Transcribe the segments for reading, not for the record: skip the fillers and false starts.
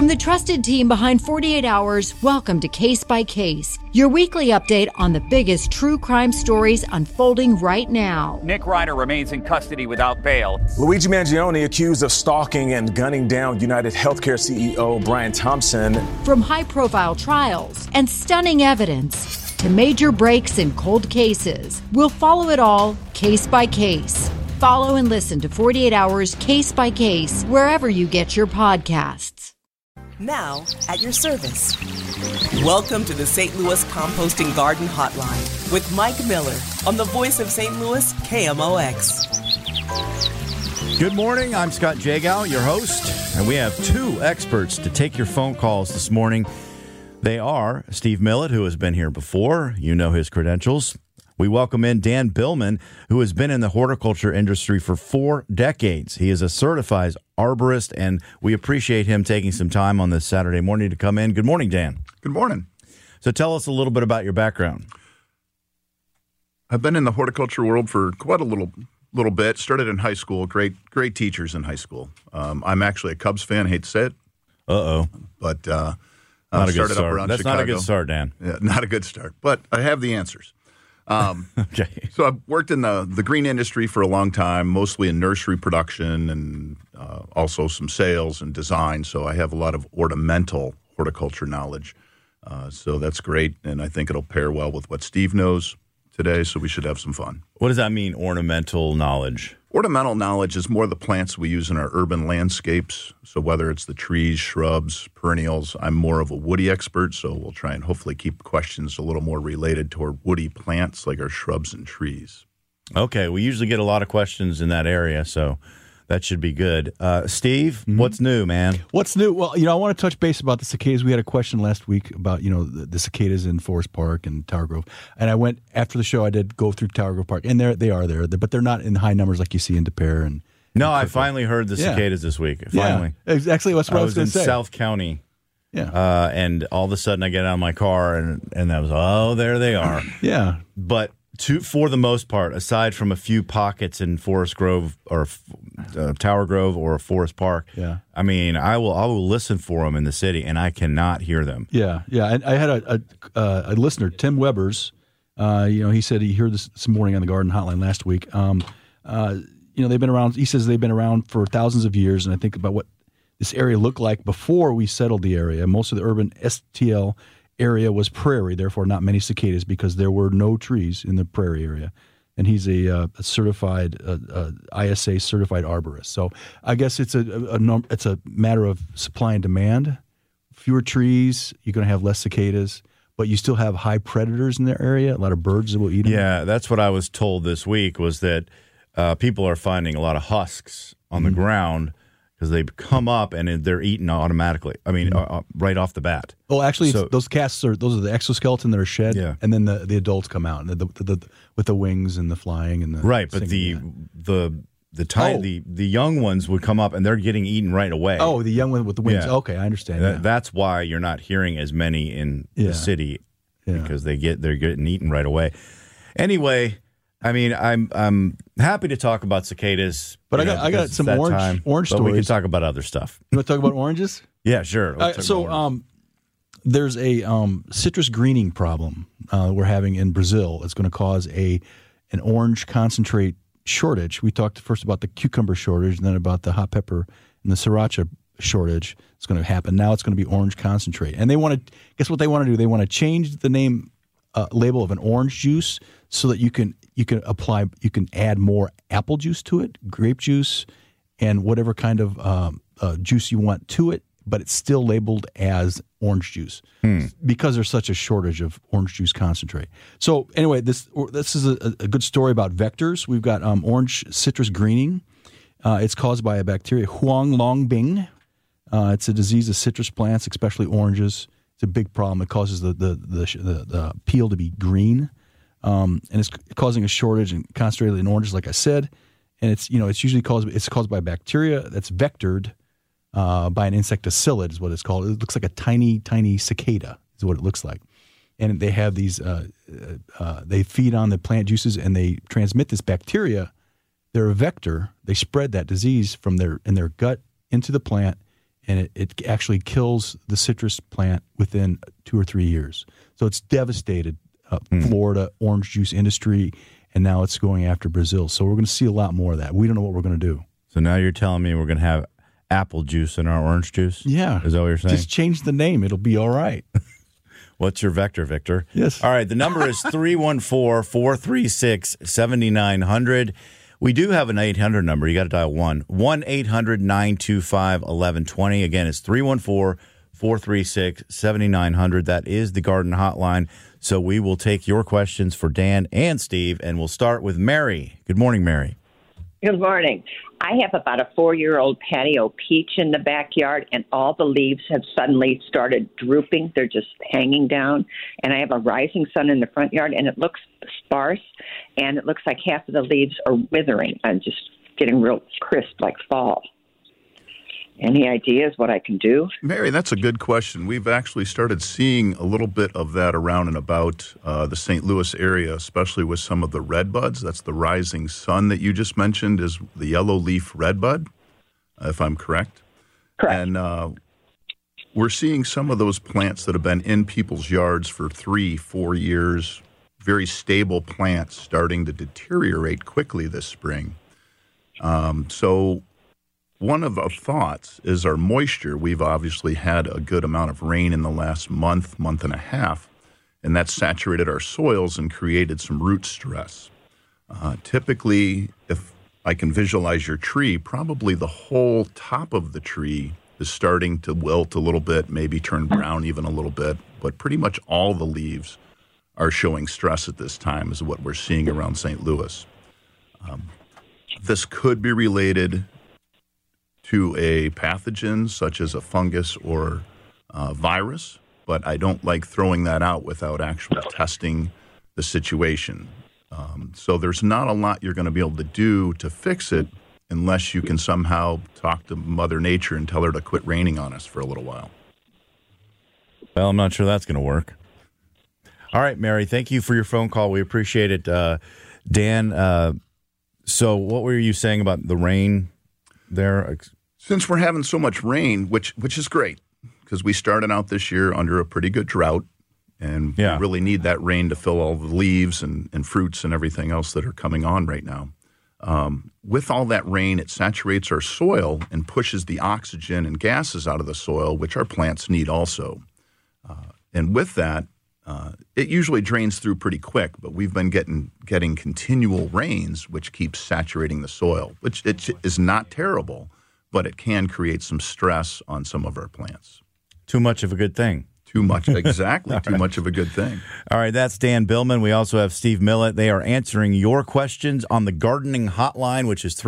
From the trusted team behind 48 Hours, welcome to Case by Case, your weekly update on the biggest true crime stories unfolding right now. Nick Reiner remains in custody without bail. Luigi Mangione accused of stalking and gunning down United Healthcare CEO Brian Thompson. From high-profile trials and stunning evidence to major breaks in cold cases, we'll follow it all case by case. Follow and listen to 48 Hours Case by Case wherever you get your podcasts. Now, at your service. Welcome to the St. Louis Composting Garden Hotline with Mike Miller on the voice of St. Louis, KMOX. Good morning. I'm Scott Jagow, your host, and we have two experts to take your phone calls this morning. They are Steve Millett, who has been here before. You know his credentials. We welcome in Dan Billman, who has been in the horticulture industry for 4 decades. He is a certified arborist, and we appreciate him taking some time on this Saturday morning to come in. Good morning, Dan. Good morning. So tell us a little bit about your background. I've been in the horticulture world for quite a little bit. Started in high school. Great teachers in high school. I'm actually a Cubs fan. Hate to say it. But not a good start. That's Chicago. not a good start, Dan. Yeah, not a good start. But I have the answers. Okay. So I've worked in the green industry for a long time, mostly in nursery production and also some sales and design. So I have a lot of ornamental horticulture knowledge. So that's great, and I think it'll pair well with what Steve knows today, so we should have some fun. What does that mean, ornamental knowledge? Ornamental knowledge is more the plants we use in our urban landscapes. So whether it's the trees, shrubs, perennials, I'm more of a woody expert, so we'll try and hopefully keep questions a little more related toward woody plants like our shrubs and trees. Okay, we usually get a lot of questions in that area, so that should be good. Steve, What's new, man? What's new? Well, I want to touch base about the cicadas. We had a question last week about, the cicadas in Forest Park and Tower Grove. And I went, after the show, I did go through Tower Grove Park. And they are there, but they're not in high numbers like you see in Des Peres. No, I finally heard the cicadas this week. Finally. Yeah, exactly. That's what I was going to say. in South County. Yeah. And all of a sudden I get out of my car and I was, there they are. Yeah. But for the most part, aside from a few pockets in Forest Grove or Tower Grove or Forest Park, I mean, I will listen for them in the city, and I cannot hear them. Yeah. And I had a listener, Tim Webbers. He said he heard this morning on the Garden Hotline last week. They've been around. He says they've been around for thousands of years, and I think about what this area looked like before we settled the area. Most of the urban STL area was prairie, therefore not many cicadas because there were no trees in the prairie area. And he's a certified ISA certified arborist. So I guess it's a matter of supply and demand. Fewer trees, you're going to have less cicadas, but you still have high predators in the area. A lot of birds that will eat them. Yeah, that's what I was told this week was that people are finding a lot of husks on the ground because they come up and they're eaten automatically. I mean, right off the bat. Oh, actually, those casts are the exoskeleton that are shed, and then the adults come out with the wings and the flying and the right. But the young ones would come up and they're getting eaten right away. Oh, the young one with the wings. Yeah. Okay, I understand. That's why you're not hearing as many in the city because they're getting eaten right away. Anyway. I mean, I'm happy to talk about cicadas, but I got some orange stories. We can talk about other stuff. You want to talk about oranges? Yeah, sure. There's a citrus greening problem we're having in Brazil. It's going to cause an orange concentrate shortage. We talked first about the cucumber shortage, and then about the hot pepper and the sriracha shortage. It's going to happen now. It's going to be orange concentrate, and they want to guess what they want to do. They want to change the name label of an orange juice so that you can add more apple juice to it, grape juice, and whatever kind of juice you want to it, but it's still labeled as orange juice because there's such a shortage of orange juice concentrate. So anyway, this is a good story about vectors. We've got orange citrus greening. It's caused by a bacteria, Huanglongbing. It's a disease of citrus plants, especially oranges. It's a big problem. It causes the peel to be green. And it's causing a shortage and concentrated in oranges, like I said. And it's usually caused by bacteria that's vectored by an insecticillid, is what it's called. It looks like a tiny cicada, is what it looks like. And they have these, they feed on the plant juices and they transmit this bacteria. They're a vector. They spread that disease in their gut into the plant, and it actually kills the citrus plant within 2 or 3 years. So it's devastated Florida orange juice industry, and now it's going after Brazil. So we're going to see a lot more of that. We don't know what we're going to do. So now you're telling me we're going to have apple juice in our orange juice? Yeah. Is that what you're saying? Just change the name. It'll be all right. What's your vector, Victor? Yes. All right, the number is 314-436-7900. We do have an 800 number. You got to dial 1-800-925-1120. Again, it's 314-436-7900. That is the Garden Hotline. So we will take your questions for Dan and Steve, and we'll start with Mary. Good morning, Mary. Good morning. I have about a 4-year-old patio peach in the backyard, and all the leaves have suddenly started drooping. They're just hanging down. And I have a rising sun in the front yard, and it looks sparse, and it looks like half of the leaves are withering and just getting real crisp like fall. Any ideas what I can do? Mary, that's a good question. We've actually started seeing a little bit of that around and about the St. Louis area, especially with some of the red buds. That's the rising sun that you just mentioned is the yellow leaf red bud, if I'm correct. Correct. And we're seeing some of those plants that have been in people's yards for 3-4 years, very stable plants, starting to deteriorate quickly this spring. So one of our thoughts is our moisture. We've obviously had a good amount of rain in the last month and a half, and that's saturated our soils and created some root stress. Typically, if I can visualize your tree, probably the whole top of the tree is starting to wilt a little bit, maybe turn brown even a little bit, but pretty much all the leaves are showing stress at this time is what we're seeing around St. Louis. This could be related to a pathogen such as a fungus or virus, but I don't like throwing that out without actually testing the situation. So there's not a lot you're going to be able to do to fix it unless you can somehow talk to Mother Nature and tell her to quit raining on us for a little while. Well, I'm not sure that's going to work. All right, Mary, thank you for your phone call. We appreciate it. Dan, so what were you saying about the rain there? Since we're having so much rain, which is great, because we started out this year under a pretty good drought, and we really need that rain to fill all the leaves and fruits and everything else that are coming on right now. With all that rain, it saturates our soil and pushes the oxygen and gases out of the soil, which our plants need also. And with that, it usually drains through pretty quick, but we've been getting continual rains, which keeps saturating the soil, which it is not terrible, but it can create some stress on some of our plants. Too much of a good thing. Too much, exactly. Too much of a good thing. All right, that's Dan Billman. We also have Steve Millett. They are answering your questions on the gardening hotline, which is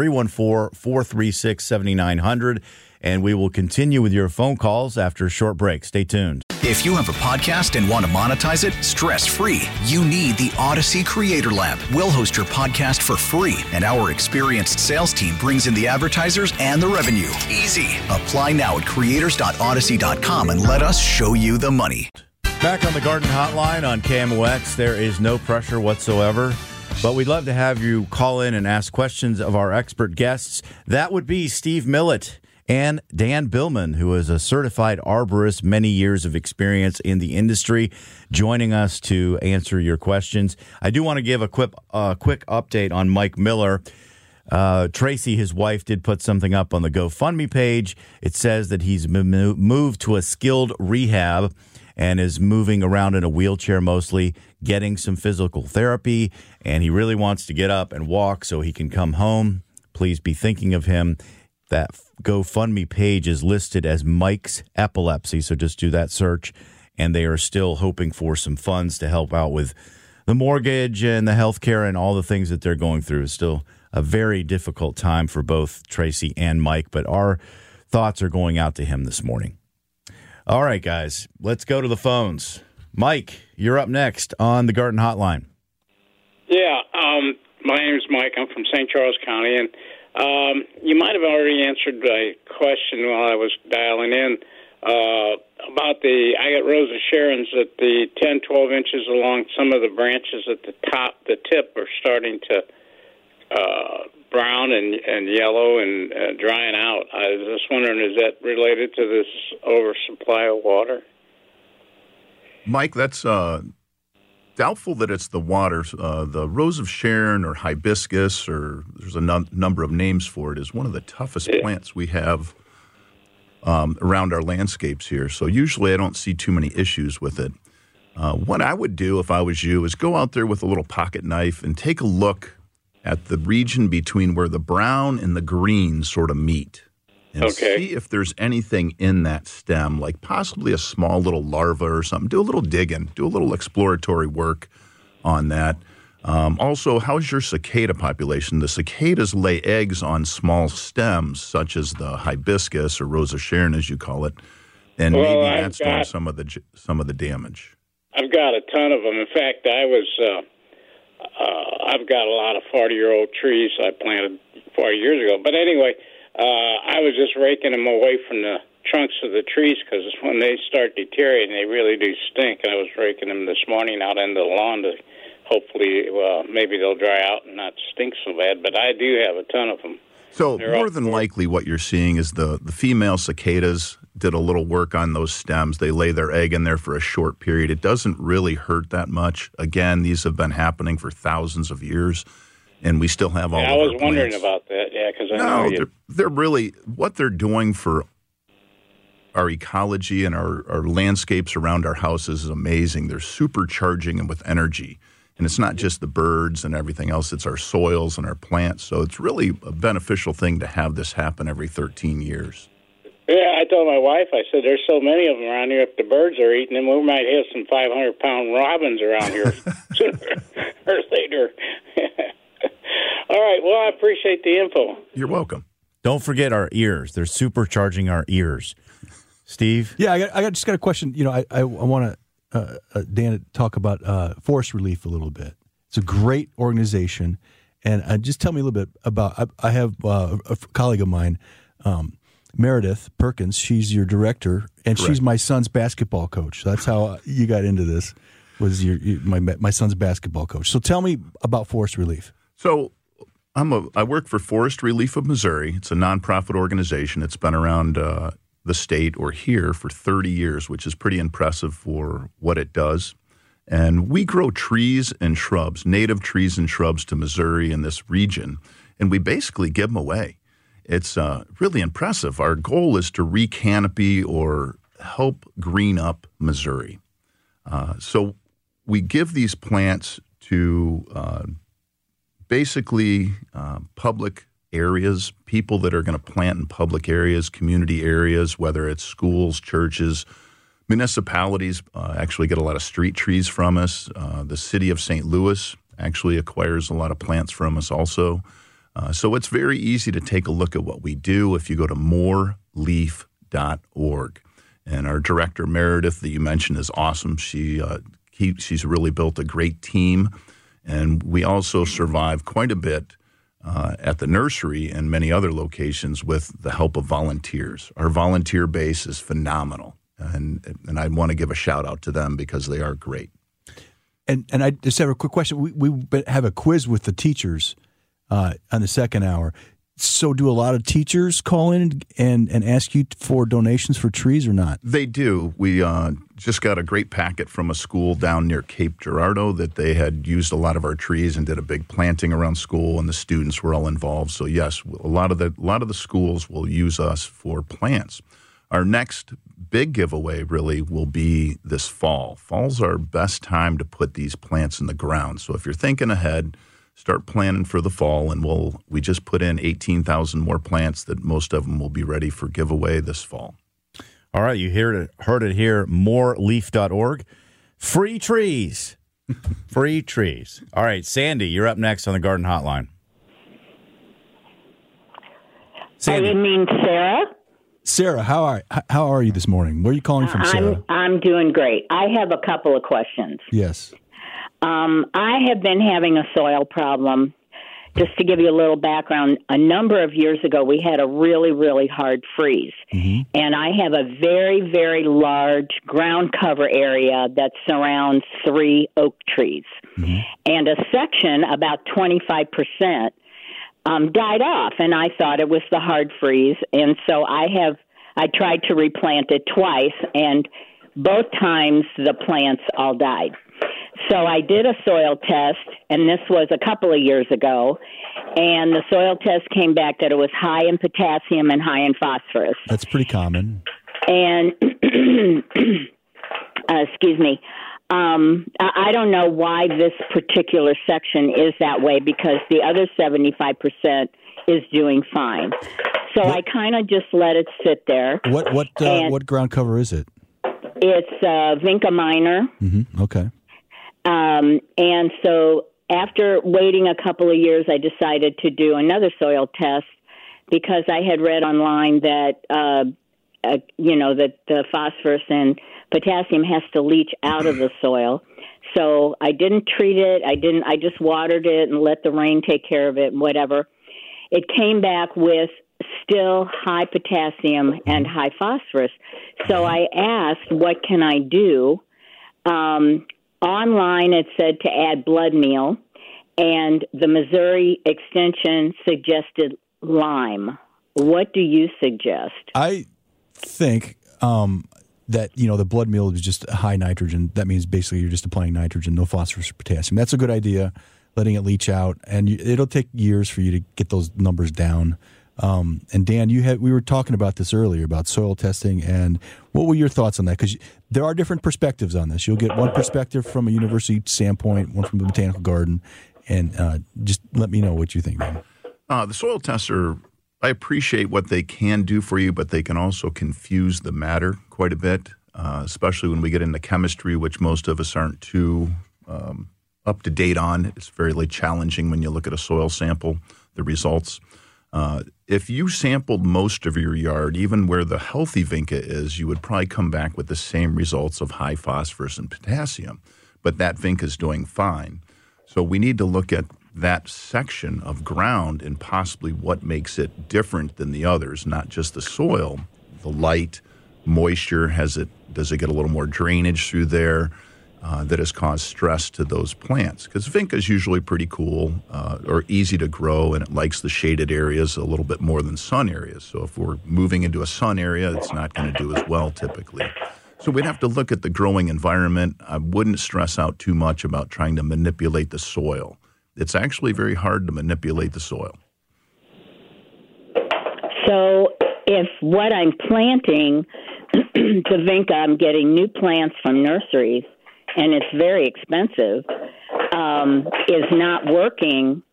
314-436-7900. And we will continue with your phone calls after a short break. Stay tuned. If you have a podcast and want to monetize it stress-free, you need the Odyssey Creator Lab. We'll host your podcast for free, and our experienced sales team brings in the advertisers and the revenue. Easy. Apply now at creators.odyssey.com and let us show you the money. Back on the Garden Hotline on KMOX, there is no pressure whatsoever, but we'd love to have you call in and ask questions of our expert guests. That would be Steve Millett and Dan Billman, who is a certified arborist, many years of experience in the industry, joining us to answer your questions. I do want to give a quick update on Mike Miller. Tracy, his wife, did put something up on the GoFundMe page. It says that he's moved to a skilled rehab and is moving around in a wheelchair mostly, getting some physical therapy, and he really wants to get up and walk so he can come home. Please be thinking of him. That GoFundMe page is listed as Mike's Epilepsy, so just do that search, and they are still hoping for some funds to help out with the mortgage and the health care and all the things that they're going through. It's still a very difficult time for both Tracy and Mike, but our thoughts are going out to him this morning. All right, guys, let's go to the phones. Mike, you're up next on the Garden Hotline. Yeah, my name is Mike. I'm from St. Charles County, and you might have already answered my question while I was dialing in about I got Rosa Sharons at the 10, 12 inches along some of the branches at the top, the tip are starting to brown and yellow and drying out. I was just wondering, is that related to this oversupply of water? Mike, that's doubtful that it's the water. The Rose of Sharon or hibiscus, or there's a number of names for it, is one of the toughest plants we have around our landscapes here. So usually I don't see too many issues with it. What I would do if I was you is go out there with a little pocket knife and take a look at the region between where the brown and the green sort of meet. And see if there's anything in that stem, like possibly a small little larva or something. Do a little digging. Do a little exploratory work on that. Also, how's your cicada population? The cicadas lay eggs on small stems, such as the hibiscus or Rose of Sharon, as you call it, and maybe that's doing some of the damage. I've got a ton of them. In fact, I've got a lot of 40-year-old trees I planted 40 years ago. But anyway, I was just raking them away from the trunks of the trees because when they start deteriorating, they really do stink. And I was raking them this morning out into the lawn to hopefully, maybe they'll dry out and not stink so bad. But I do have a ton of them. So more than likely what you're seeing is the female cicadas did a little work on those stems. They lay their egg in there for a short period. It doesn't really hurt that much. Again, these have been happening for thousands of years, and we still have all of our plants. I was wondering about that, because I know they're really, what they're doing for our ecology and our landscapes around our houses is amazing. They're supercharging them with energy. And it's not just the birds and everything else, it's our soils and our plants. So it's really a beneficial thing to have this happen every 13 years. Yeah, I told my wife, I said, there's so many of them around here, if the birds are eating them, we might have some 500-pound robins around here sooner or later. All right, well, I appreciate the info. You're welcome. Don't forget our ears. They're supercharging our ears. Steve? Yeah, I just got a question. You know, I want to, Dan, to talk about Forest Relief a little bit. It's a great organization. And just tell me a little bit about, I have a colleague of mine, Meredith Perkins. She's your director, and Correct. She's my son's basketball coach. That's how you got into this, was my son's basketball coach. So tell me about Forest Relief. So I work for Forest Relief of Missouri. It's a nonprofit organization. It's been around the state or here for 30 years, which is pretty impressive for what it does. And we grow trees and shrubs, native trees and shrubs to Missouri in this region, and we basically give them away. It's really impressive. Our goal is to re-canopy or help green up Missouri. So we give these plants to basically public areas, people that are going to plant in public areas, community areas, whether it's schools, churches, municipalities actually get a lot of street trees from us. The city of St. Louis actually acquires a lot of plants from us also. So it's very easy to take a look at what we do if you go to moreleaf.org. And our director, Meredith, that you mentioned, is awesome. She's really built a great team. And we also survive quite a bit at the nursery and many other locations with the help of volunteers. Our volunteer base is phenomenal. And I want to give a shout out to them because they are great. And I just have a quick question. We have a quiz with the teachers on the second hour. So do a lot of teachers call in and ask you for donations for trees or not? They do. We just got a great packet from a school down near Cape Girardeau that they had used a lot of our trees and did a big planting around school, and the students were all involved. So yes, a lot of the schools will use us for plants. Our next big giveaway really will be this fall. Fall's our best time to put these plants in the ground. So if you're thinking ahead, start planning for the fall, and we just put in 18,000 more plants that most of them will be ready for giveaway this fall. All right, you heard it here, moreleaf.org. Free trees. Free trees. All right, Sandy, you're up next on the Garden Hotline. Sandy. You mean Sarah? Sarah, how are you this morning? Where are you calling from, Sarah? I'm doing great. I have a couple of questions. Yes. I have been having a soil problem. Just to give you a little background, a number of years ago, we had a really, really hard freeze. Mm-hmm. And I have a very, very large ground cover area that surrounds 3 oak trees. Mm-hmm. And a section, about 25%, died off, and I thought it was the hard freeze. And so I tried to replant it twice, and both times the plants all died. So I did a soil test, and this was a couple of years ago, and the soil test came back that it was high in potassium and high in phosphorus. That's pretty common. And, excuse me, I don't know why this particular section is that way, because the other 75% is doing fine. So I kind of just let it sit there. What ground cover is it? It's Vinca minor. Mm-hmm. Okay. And so after waiting a couple of years, I decided to do another soil test because I had read online that, that the phosphorus and potassium has to leach out of the soil. So I didn't treat it. I just watered it and let the rain take care of it and whatever. It came back with still high potassium and high phosphorus. So I asked, what can I do? Online, it said to add blood meal, and the Missouri Extension suggested lime. What do you suggest? I think that, the blood meal is just high nitrogen. That means basically you're just applying nitrogen, no phosphorus or potassium. That's a good idea, letting it leach out, and it'll take years for you to get those numbers down. And Dan, we were talking about this earlier about soil testing, and what were your thoughts on that? Because there are different perspectives on this. You'll get one perspective from a university standpoint, one from the botanical garden, and just let me know what you think, Dan. The soil tests I appreciate what they can do for you, but they can also confuse the matter quite a bit, especially when we get into chemistry, which most of us aren't too up to date on. It's very challenging when you look at a soil sample, the results. If you sampled most of your yard, even where the healthy vinca is, you would probably come back with the same results of high phosphorus and potassium, but that vinca is doing fine. So we need to look at that section of ground and possibly what makes it different than the others, not just the soil, the light, moisture, does it get a little more drainage through there? That has caused stress to those plants. Because vinca is usually pretty cool or easy to grow, and it likes the shaded areas a little bit more than sun areas. So if we're moving into a sun area, it's not going to do as well typically. So we'd have to look at the growing environment. I wouldn't stress out too much about trying to manipulate the soil. It's actually very hard to manipulate the soil. So if what I'm planting, the vinca, I'm getting new plants from nurseries, and it's very expensive, is not working,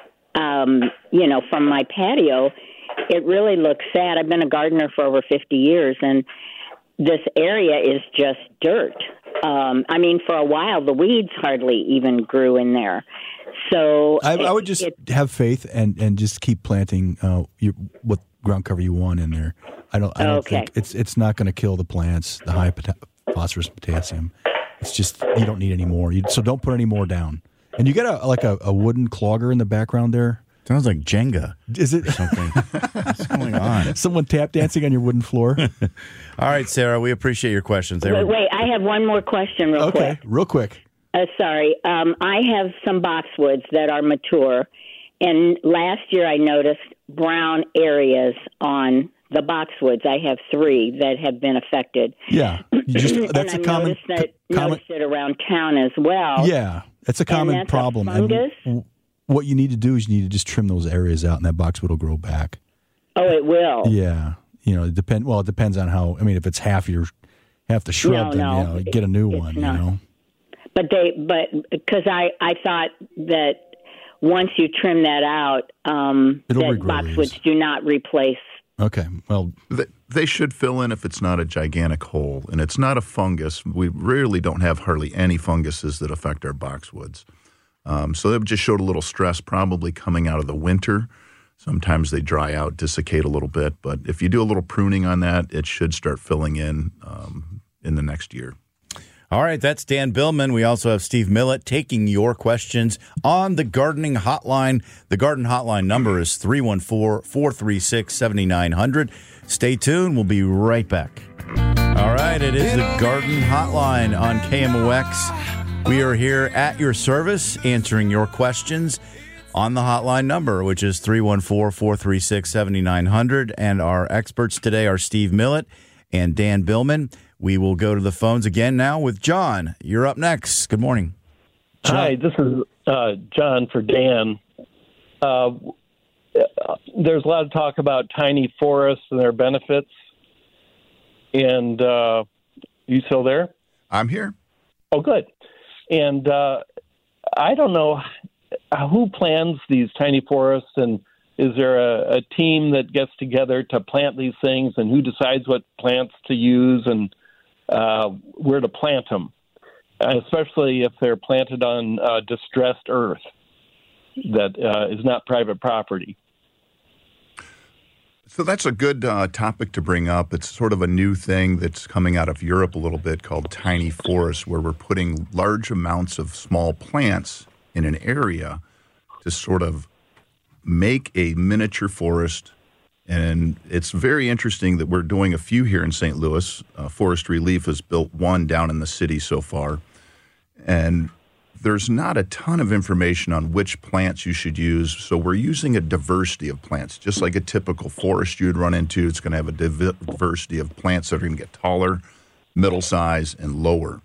from my patio, it really looks sad. I've been a gardener for over 50 years, and this area is just dirt. For a while, the weeds hardly even grew in there. So I would just have faith and just keep planting what ground cover you want in there. I don't think it's not going to kill the plants, the high phosphorus and potassium. It's just you don't need any more. So don't put any more down. And you got a wooden clogger in the background there. Sounds like Jenga. Is it? Or something? What's going on? Someone tap dancing on your wooden floor? All right, Sarah, we appreciate your questions. Wait, I have one more question real quick. Okay, real quick. Sorry. I have some boxwoods that are mature, and last year I noticed brown areas on the boxwoods. I have 3 that have been affected. Yeah. That's a common... noticed it around town as well. Yeah, that's a common problem. A fungus? And what you need to do is you need to just trim those areas out, and that boxwood will grow back. Oh, it will? Yeah. It depends on how... if it's half the shrub, then get a new one, not. But because I thought that once you trim that out, that boxwoods do not replace. Okay, well... They should fill in if it's not a gigantic hole, and it's not a fungus. We rarely don't have hardly any funguses that affect our boxwoods. So that just showed a little stress probably coming out of the winter. Sometimes they dry out, desiccate a little bit, but if you do a little pruning on that, it should start filling in the next year. All right, that's Dan Billman. We also have Steve Millett taking your questions on the gardening hotline. The garden hotline number is 314-436-7900. Stay tuned. We'll be right back. All right, it is the garden hotline on KMOX. We are here at your service answering your questions on the hotline number, which is 314-436-7900. And our experts today are Steve Millett and Dan Billman. We will go to the phones again now with John. You're up next. Good morning. John. Hi, this is John for Dan. There's a lot of talk about tiny forests and their benefits. And you still there? I'm here. Oh, good. And I don't know who plans these tiny forests, and is there a team that gets together to plant these things, and who decides what plants to use and where to plant them, especially if they're planted on distressed earth that is not private property? So that's a good topic to bring up. It's sort of a new thing that's coming out of Europe a little bit called tiny forests, where we're putting large amounts of small plants in an area to sort of make a miniature forest. And it's very interesting that we're doing a few here in St. Louis. Forest Relief has built one down in the city so far. And there's not a ton of information on which plants you should use, so we're using a diversity of plants. Just like a typical forest you'd run into, it's going to have a diversity of plants that are going to get taller, middle size, and lower.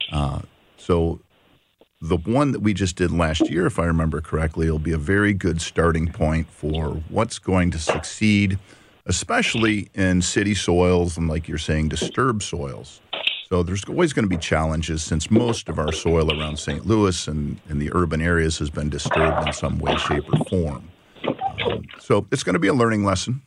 So the one that we just did last year, if I remember correctly, will be a very good starting point for what's going to succeed, especially in city soils and, like you're saying, disturbed soils. So there's always going to be challenges since most of our soil around St. Louis and in the urban areas has been disturbed in some way, shape, or form. So it's going to be a learning lesson.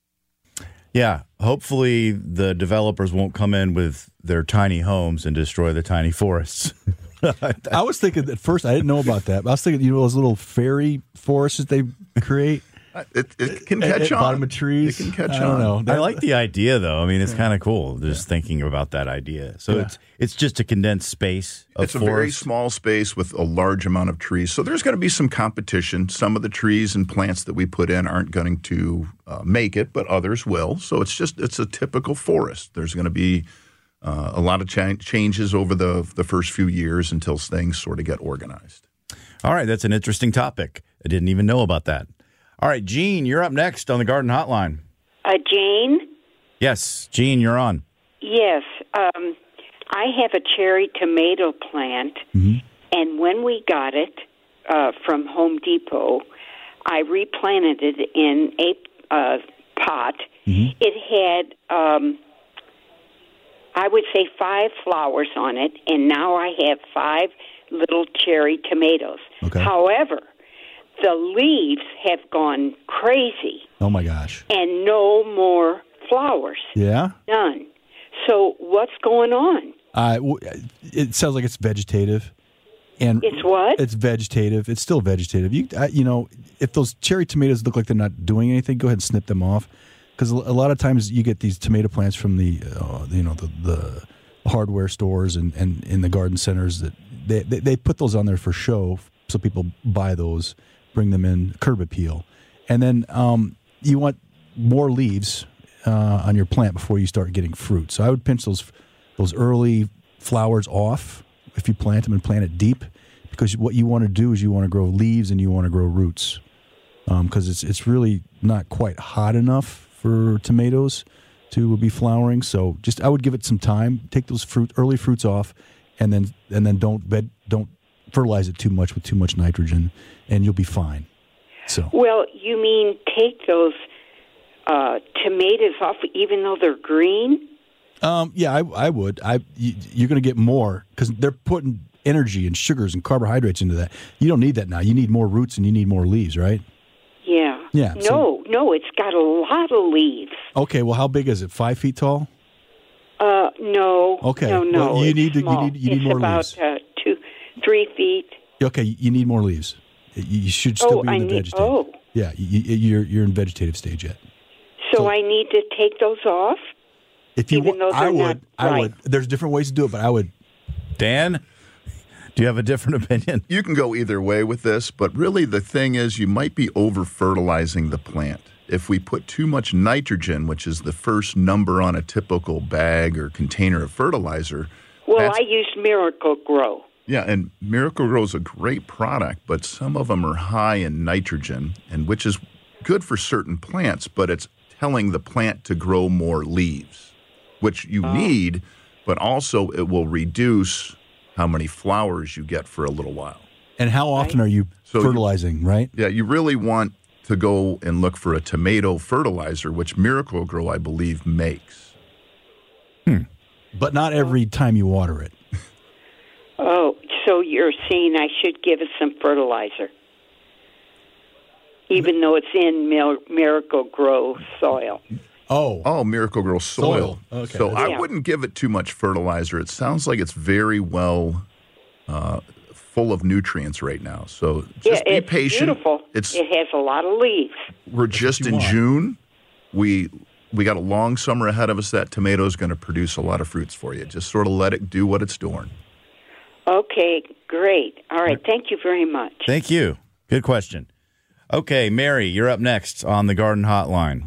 Yeah, hopefully the developers won't come in with their tiny homes and destroy the tiny forests. I was thinking at first, I didn't know about that, but I was thinking, those little fairy forests that they create. It can catch on. Bottom of trees. It can catch on. I don't know. I like the idea, though. I mean, it's kind of cool just thinking about that idea. So it's just a condensed space of It's a very small space with a large amount of trees. So there's going to be some competition. Some of the trees and plants that we put in aren't going to make it, but others will. So it's a typical forest. There's going to be a lot of changes over the first few years until things sort of get organized. All right, that's an interesting topic. I didn't even know about that. All right, Gene, you're up next on the Garden Hotline. Jane? Yes, Gene, you're on. Yes. I have a cherry tomato plant, and when we got it from Home Depot, I replanted it in a pot. It had, I would say, 5 flowers on it, and now I have 5 little cherry tomatoes. Okay. However, the leaves have gone crazy. Oh, my gosh. And no more flowers. Yeah? None. So what's going on? It sounds like it's vegetative. And it's what? It's vegetative. It's still vegetative. If those cherry tomatoes look like they're not doing anything, go ahead and snip them off. Because a lot of times you get these tomato plants from the hardware stores and in the garden centers that they put those on there for show, so people buy those, bring them in, curb appeal. And then you want more leaves on your plant before you start getting fruit. So I would pinch those early flowers off if you plant them and plant it deep, because what you want to do is you want to grow leaves and you want to grow roots, because it's really not quite hot enough for tomatoes to be flowering. So I would give it some time. Take those early fruits off, and then don't fertilize it too much with too much nitrogen, and you'll be fine. So. Well, you mean take those tomatoes off even though they're green? Yeah, I would. You're going to get more because they're putting energy and sugars and carbohydrates into that. You don't need that now. You need more roots and you need more leaves, right? Yeah. Yeah. No, it's got a lot of leaves. Okay. Well, how big is it? 5 feet tall? No. Okay. No. Well, you need more leaves. It's about 2-3 feet. Okay. You need more leaves. You should still be in the vegetative. Oh. Yeah. You're in vegetative stage yet. So I need to take those off. If you want, I would. There's different ways to do it, but I would. Dan, do you have a different opinion? You can go either way with this, but really the thing is you might be over-fertilizing the plant. If we put too much nitrogen, which is the first number on a typical bag or container of fertilizer. Well, I used Miracle-Gro. Yeah, and Miracle-Gro is a great product, but some of them are high in nitrogen, and which is good for certain plants, but it's telling the plant to grow more leaves, which you need, but also it will reduce how many flowers you get for a little while. And how often are you fertilizing, right? Yeah, you really want to go and look for a tomato fertilizer, which Miracle-Gro, I believe, makes. But not every time you water it. Oh, so you're saying I should give it some fertilizer, even though it's in Miracle-Gro soil. Oh, Miracle-Gro soil. Okay. So I wouldn't give it too much fertilizer. It sounds like it's very well full of nutrients right now. So just be patient. Beautiful. It has a lot of leaves. We're just in June. We got a long summer ahead of us. That tomato is going to produce a lot of fruits for you. Just sort of let it do what it's doing. Okay, great. All right, thank you very much. Thank you. Good question. Okay, Mary, you're up next on the Garden Hotline.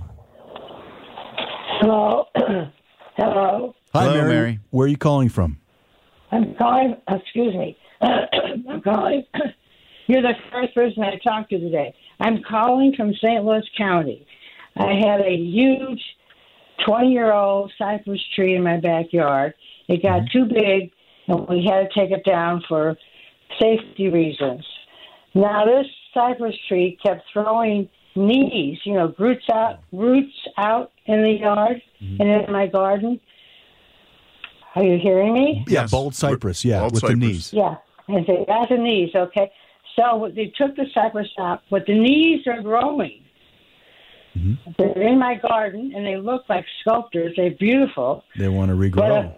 Hello. Hello. Hi, Hello, Mary. Mary. Where are you calling from? I'm calling, excuse me. I'm calling. You're the first person I talked to today. I'm calling from St. Louis County. I had a huge 20-year-old cypress tree in my backyard. It got too big, and we had to take it down for safety reasons. Now, this cypress tree kept throwing knees, roots out in the yard and in my garden. Are you hearing me? Yeah, bold cypress, with the knees. Yeah, and they got the knees, okay. So they took the cypress out, but the knees are growing. Mm-hmm. They're in my garden, and they look like sculptures. They're beautiful. They want to regrow.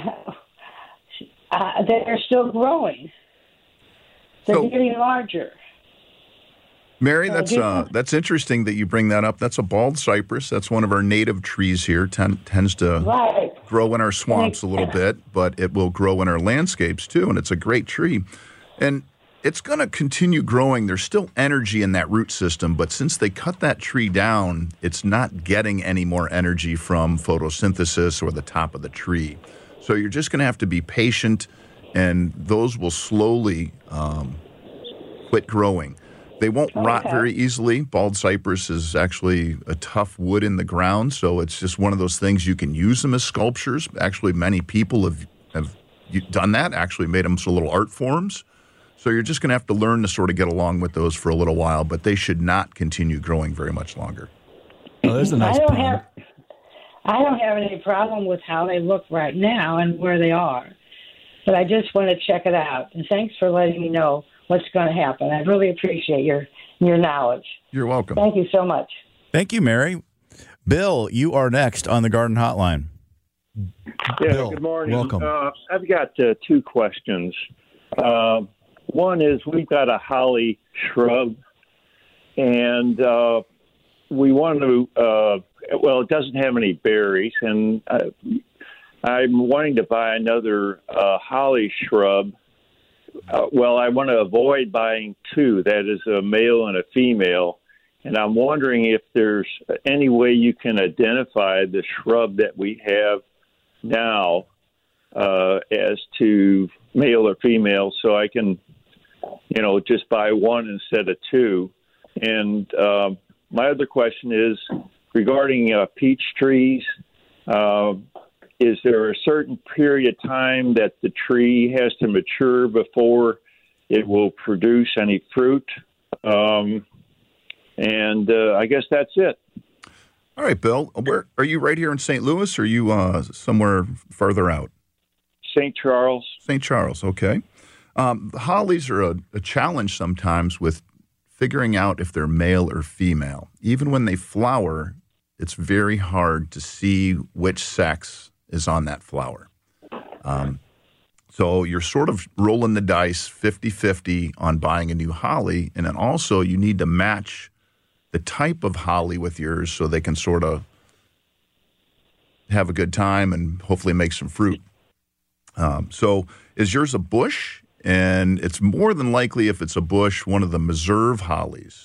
But, they're still growing. They're getting larger. Mary, that's interesting that you bring that up. That's a bald cypress. That's one of our native trees here. Tends to grow in our swamps a little bit, but it will grow in our landscapes too, and it's a great tree. And it's going to continue growing. There's still energy in that root system, but since they cut that tree down, it's not getting any more energy from photosynthesis or the top of the tree. So you're just going to have to be patient, and those will slowly quit growing. They won't rot very easily. Bald cypress is actually a tough wood in the ground, so it's just one of those things. You can use them as sculptures. Actually, many people have done that, actually made them little art forms. So you're just going to have to learn to sort of get along with those for a little while, but they should not continue growing very much longer. Oh, there's a nice I don't have any problem with how they look right now and where they are, but I just want to check it out. And thanks for letting me know what's going to happen. I really appreciate your knowledge. You're welcome. Thank you so much. Thank you, Mary. Bill, you are next on the Garden Hotline. Yeah, Bill, good morning. welcome. I've got two questions. One is we've got a holly shrub, and we want to, it doesn't have any berries, and I'm wanting to buy another holly shrub. I want to avoid buying two, that is a male and a female, and I'm wondering if there's any way you can identify the shrub that we have now as to male or female, so I can, just buy one instead of two. And my other question is regarding peach trees. Is there a certain period of time that the tree has to mature before it will produce any fruit? And I guess that's it. All right, Bill. Where are you? Right here in St. Louis, or are you somewhere further out? St. Charles. St. Charles, okay. The hollies are a challenge sometimes with figuring out if they're male or female. Even when they flower, it's very hard to see which sex is on that flower. So you're sort of rolling the dice 50-50 on buying a new holly, and then also you need to match the type of holly with yours so they can sort of have a good time and hopefully make some fruit. So is yours a bush? And it's more than likely, if it's a bush, one of the Meserve hollies,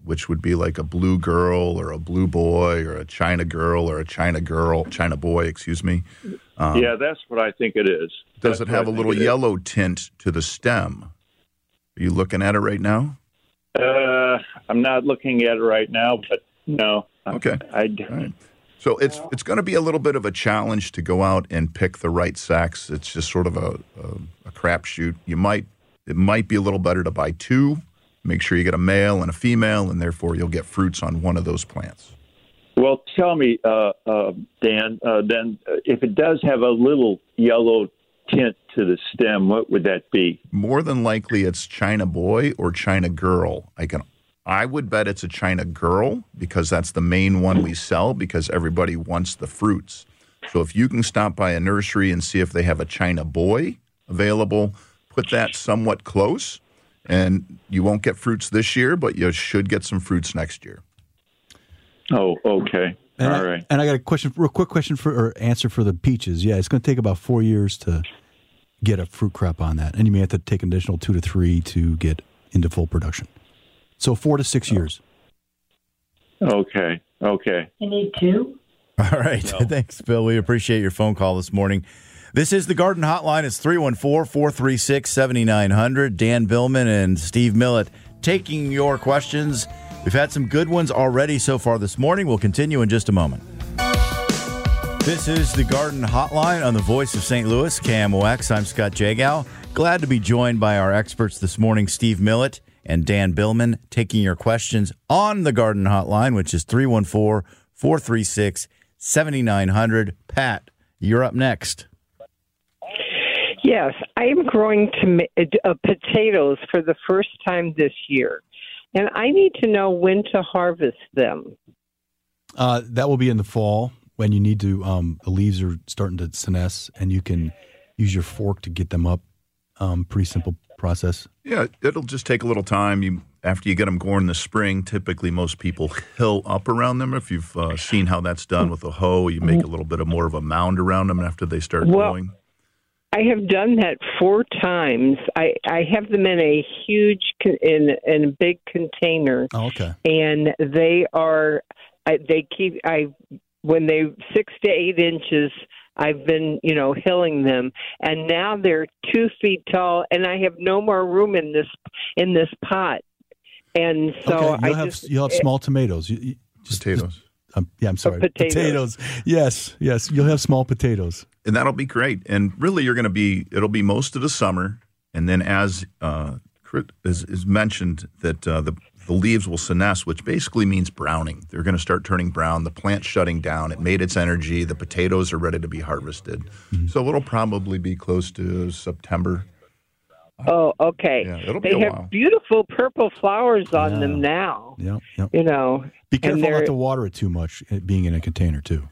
which would be like a blue girl or a blue boy or a China girl or a China boy, excuse me. Yeah, that's what I think it is. Does it have a little yellow tint to the stem? Are you looking at it right now? I'm not looking at it right now, but no. Okay. All right. So it's going to be a little bit of a challenge to go out and pick the right sex. It's just sort of a crapshoot. It might be a little better to buy two. Make sure you get a male and a female, and therefore you'll get fruits on one of those plants. Well, tell me, Dan, then if it does have a little yellow tint to the stem, what would that be? More than likely it's China boy or China girl. I would bet it's a China girl because that's the main one we sell because everybody wants the fruits. So if you can stop by a nursery and see if they have a China boy available, put that somewhat close, and you won't get fruits this year, but you should get some fruits next year. Oh, okay. All right. And I got a real quick question or answer for the peaches. Yeah, it's going to take about 4 years to get a fruit crop on that, and you may have to take an additional 2 to 3 to get into full production. So 4 to 6 years. Okay. You need 2? All right. No. Thanks, Bill. We appreciate your phone call this morning. This is the Garden Hotline. It's 314-436-7900. Dan Billman and Steve Millett taking your questions. We've had some good ones already so far this morning. We'll continue in just a moment. This is the Garden Hotline on the Voice of St. Louis, KMOX. I'm Scott Jagow. Glad to be joined by our experts this morning, Steve Millett and Dan Billman, taking your questions on the Garden Hotline, which is 314-436-7900. Pat, you're up next. Yes, I am growing potatoes for the first time this year, and I need to know when to harvest them. That will be in the fall when you need to, the leaves are starting to senesce, and you can use your fork to get them up. Pretty simple process. Yeah, it'll just take a little time. After you get them going in the spring, typically most people hill up around them. If you've seen how that's done with a hoe, you make a little bit more of a mound around them after they start growing. I have done that 4 times. I have them in a huge, in a big container. Oh, okay. And they are, when they're 6 to 8 inches, I've been, hilling them, and now they're 2 feet tall, and I have no more room in this pot. And so you'll have small tomatoes. Potatoes. I'm sorry. Potatoes. Yes. You'll have small potatoes. And that'll be great. And really, it'll be most of the summer. And then as is mentioned, that the leaves will senesce, which basically means browning. They're going to start turning brown. The plant's shutting down. It made its energy. The potatoes are ready to be harvested. Mm-hmm. So it'll probably be close to September. Oh, okay. Yeah, it'll be they a have while. Beautiful purple flowers on them now. Yep. Be careful not to water it too much, being in a container too.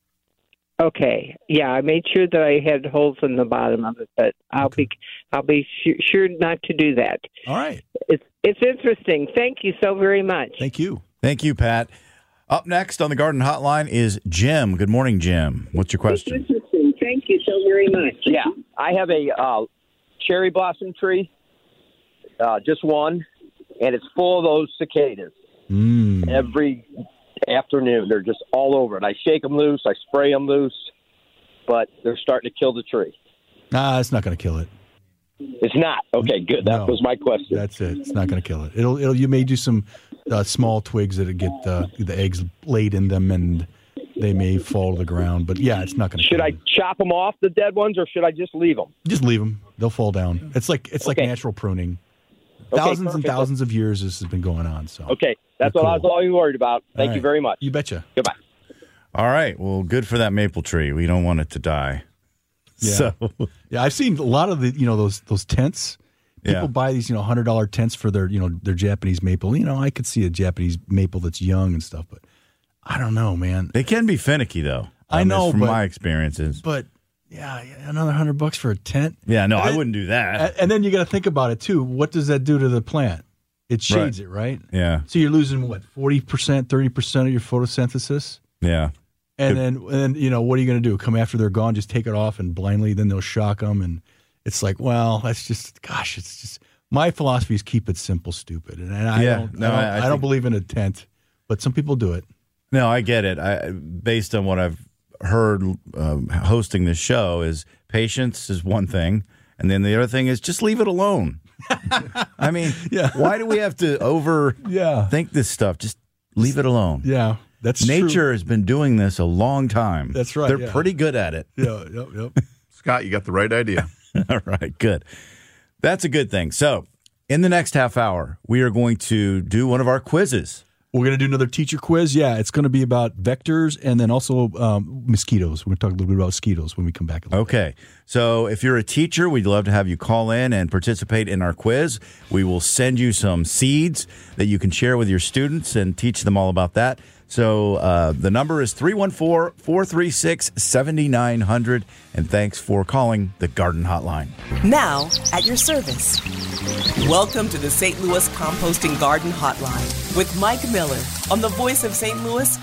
Okay. Yeah, I made sure that I had holes in the bottom of it, but I'll be sure not to do that. All right. It's interesting. Thank you so very much. Thank you. Thank you, Pat. Up next on the Garden Hotline is Jim. Good morning, Jim. What's your question? It's interesting. Thank you so very much. Yeah, I have a cherry blossom tree, just one, and it's full of those cicadas. Every afternoon. They're just all over it. I shake them loose. I spray them loose, but they're starting to kill the tree. It's not going to kill it. It's not? Okay, good. That was my question. That's it. It's not going to kill it. It'll. You may do some small twigs that get the eggs laid in them, and they may fall to the ground. But yeah, it's not going to. Should I chop them off, the dead ones, or should I just leave them? Just leave them. They'll fall down. It's like natural pruning. Thousands and thousands of years this has been going on. So okay, that's what I was all worried about. Thank you very much. You betcha. Goodbye. All right. Well, good for that maple tree. We don't want it to die. Yeah. So. Yeah, I've seen a lot of the those tents. People buy these $100 tents for their their Japanese maple. I could see a Japanese maple that's young and stuff, but I don't know, man. They can be finicky though. I know from my experiences. But yeah, another $100 for a tent. Yeah, no, I wouldn't do that. And then you got to think about it too. What does that do to the plant? It shades it, right? Yeah. So you're losing 40%, 30% of your photosynthesis. Yeah. And then what are you going to do? Come after they're gone, just take it off and blindly, then they'll shock them. And it's like, well, that's just, gosh, it's just My philosophy is keep it simple, stupid. And I don't believe in intent, but some people do it. No, I get it. Based on what I've heard hosting this show, is patience is one thing, and then the other thing is just leave it alone. I mean, why do we have to think this stuff? Just leave it alone. Yeah, that's Nature true. has been doing this a long time. That's right. They're pretty good at it. Yeah, yep. Scott, you got the right idea. All right, good. That's a good thing. So, in the next half hour, we are going to do one of our quizzes. We're going to do another teacher quiz. Yeah, it's going to be about vectors and then also mosquitoes. We're going to talk a little bit about mosquitoes when we come back. Okay. So if you're a teacher, we'd love to have you call in and participate in our quiz. We will send you some seeds that you can share with your students and teach them all about that. So the number is 314-436-7900. And thanks for calling the Garden Hotline. Now, at your service. Welcome to the St. Louis Composting Garden Hotline with Mike Miller on the voice of St. Louis,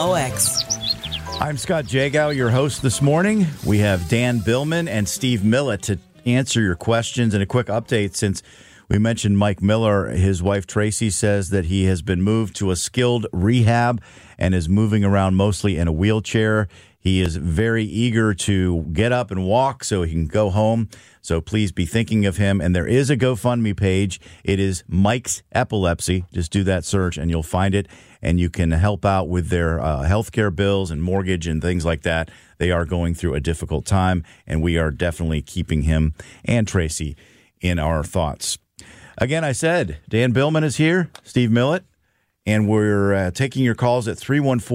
KMOX. I'm Scott Jagow, your host this morning. We have Dan Billman and Steve Millett to answer your questions. And a quick update, since we mentioned Mike Miller, his wife Tracy says that he has been moved to a skilled rehab and is moving around mostly in a wheelchair. He is very eager to get up and walk so he can go home. So please be thinking of him. And there is a GoFundMe page. It is Mike's Epilepsy. Just do that search and you'll find it. And you can help out with their health care bills and mortgage and things like that. They are going through a difficult time, and we are definitely keeping him and Tracy in our thoughts. Again, I said, Dan Billman is here, Steve Millett, and we're taking your calls at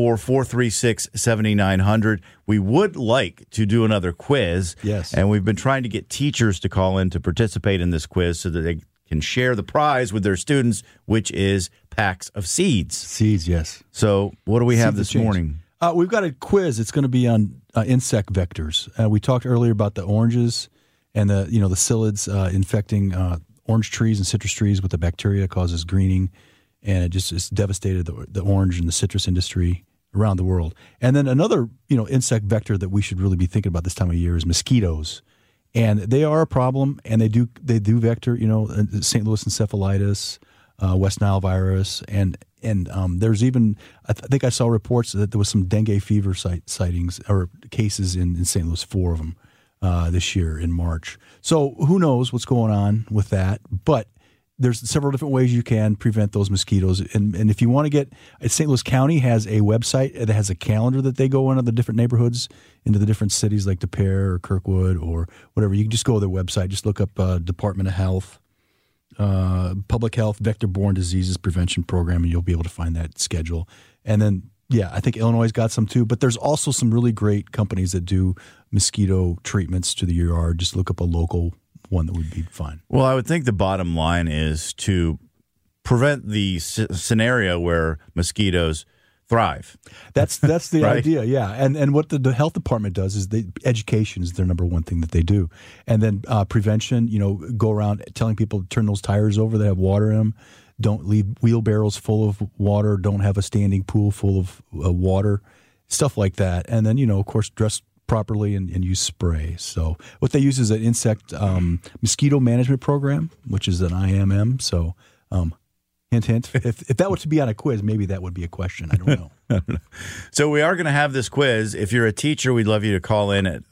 314-436-7900. We would like to do another quiz. Yes. And we've been trying to get teachers to call in to participate in this quiz so that they can share the prize with their students, which is packs of seeds. Seeds, yes. So what do we have this morning? We've got a quiz. It's going to be on insect vectors. We talked earlier about the oranges and the psyllids infecting orange trees and citrus trees with the bacteria that causes greening, and it's devastated the orange and the citrus industry around the world. And then another insect vector that we should really be thinking about this time of year is mosquitoes. And they are a problem, and they do vector, St. Louis encephalitis, West Nile virus, and there's even, I think I saw reports that there was some dengue fever sightings or cases in St. Louis, 4 of them this year in March. So who knows what's going on with that, but there's several different ways you can prevent those mosquitoes. And if you want to get, St. Louis County has a website that has a calendar that they go into the different neighborhoods, into the different cities like De Pere or Kirkwood or whatever. You can just go to their website, just look up Department of Health, Public Health, Vector-Borne Diseases Prevention Program, and you'll be able to find that schedule. And then, I think Illinois got some too, but there's also some really great companies that do mosquito treatments to the yard. Just look up a local one that would be fine. Well, I would think the bottom line is to prevent the scenario where mosquitoes thrive. That's the right? idea, yeah. And what the health department does is education is their number one thing that they do. And then prevention, go around telling people to turn those tires over that have water in them. Don't leave wheelbarrows full of water. Don't have a standing pool full of water, stuff like that. And then, of course, dress properly and use spray. So what they use is an insect mosquito management program, which is an IMM. So hint, hint. If that were to be on a quiz, maybe that would be a question. I don't know. So we are going to have this quiz. If you're a teacher, we'd love you to call in at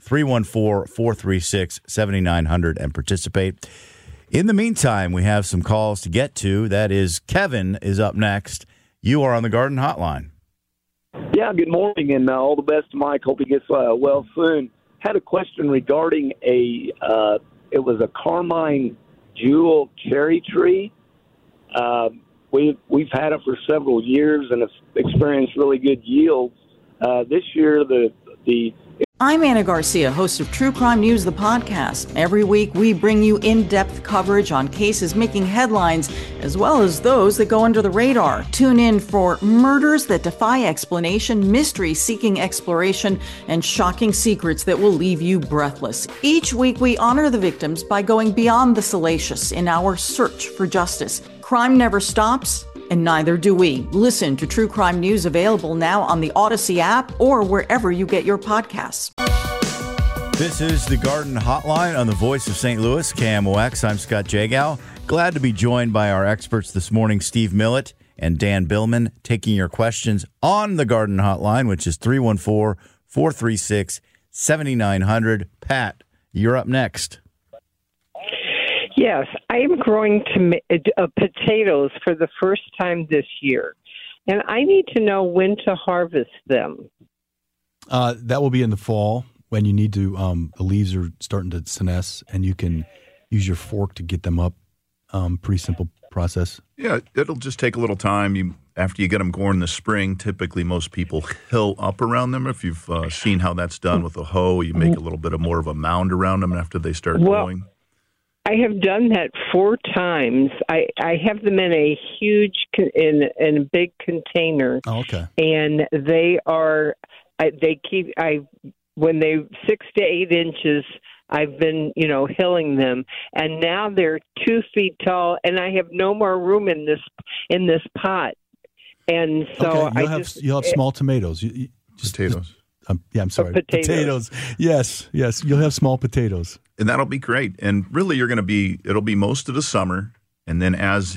314-436-7900 and participate. In the meantime, we have some calls to get to. That is, Kevin is up next. You are on the Garden Hotline. Yeah, good morning, and all the best to Mike. Hope he gets well soon. Had a question regarding it was a Carmine Jewel cherry tree. We've had it for several years and have experienced really good yields. This year, I'm Anna Garcia, host of True Crime News, the podcast. Every week, we bring you in-depth coverage on cases making headlines, as well as those that go under the radar. Tune in for murders that defy explanation, mysteries seeking exploration, and shocking secrets that will leave you breathless. Each week, we honor the victims by going beyond the salacious in our search for justice. Crime never stops, and neither do we. Listen to True Crime News, available now on the Odyssey app or wherever you get your podcasts. This is the Garden Hotline on the Voice of St. Louis, KMOX. I'm Scott Jagow. Glad to be joined by our experts this morning, Steve Millett and Dan Billman, taking your questions on the Garden Hotline, which is 314-436-7900. Pat, you're up next. Yes, I am growing potatoes for the first time this year, and I need to know when to harvest them. That will be in the fall when you need to. The leaves are starting to senesce, and you can use your fork to get them up. Pretty simple process. Yeah, it'll just take a little time. After you get them going in the spring, typically most people hill up around them. If you've seen how that's done with a hoe, you make a little bit more of a mound around them after they start growing. I have done that 4 times. I have them in a huge, in a big container. Oh, okay. And they are, when they're 6 to 8 inches, I've been, hilling them, and now they're 2 feet tall, and I have no more room in this pot. And so okay. You'll have small tomatoes. Potatoes. I'm sorry. Potatoes. Yes. You'll have small potatoes. And that'll be great. And really, it'll be most of the summer. And then as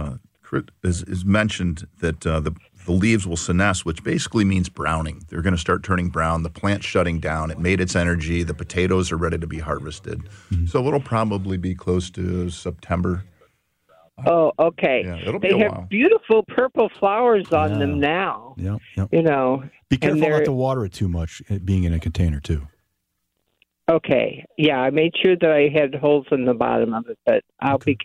is mentioned, that the leaves will senesce, which basically means browning. They're going to start turning brown. The plant's shutting down. It made its energy. The potatoes are ready to be harvested. Mm-hmm. So it'll probably be close to September. Oh, okay. Yeah, it'll be they a have while. beautiful purple flowers on them now. Yep. Be careful not to water it too much, being in a container too. Okay. Yeah, I made sure that I had holes in the bottom of it, but I'll be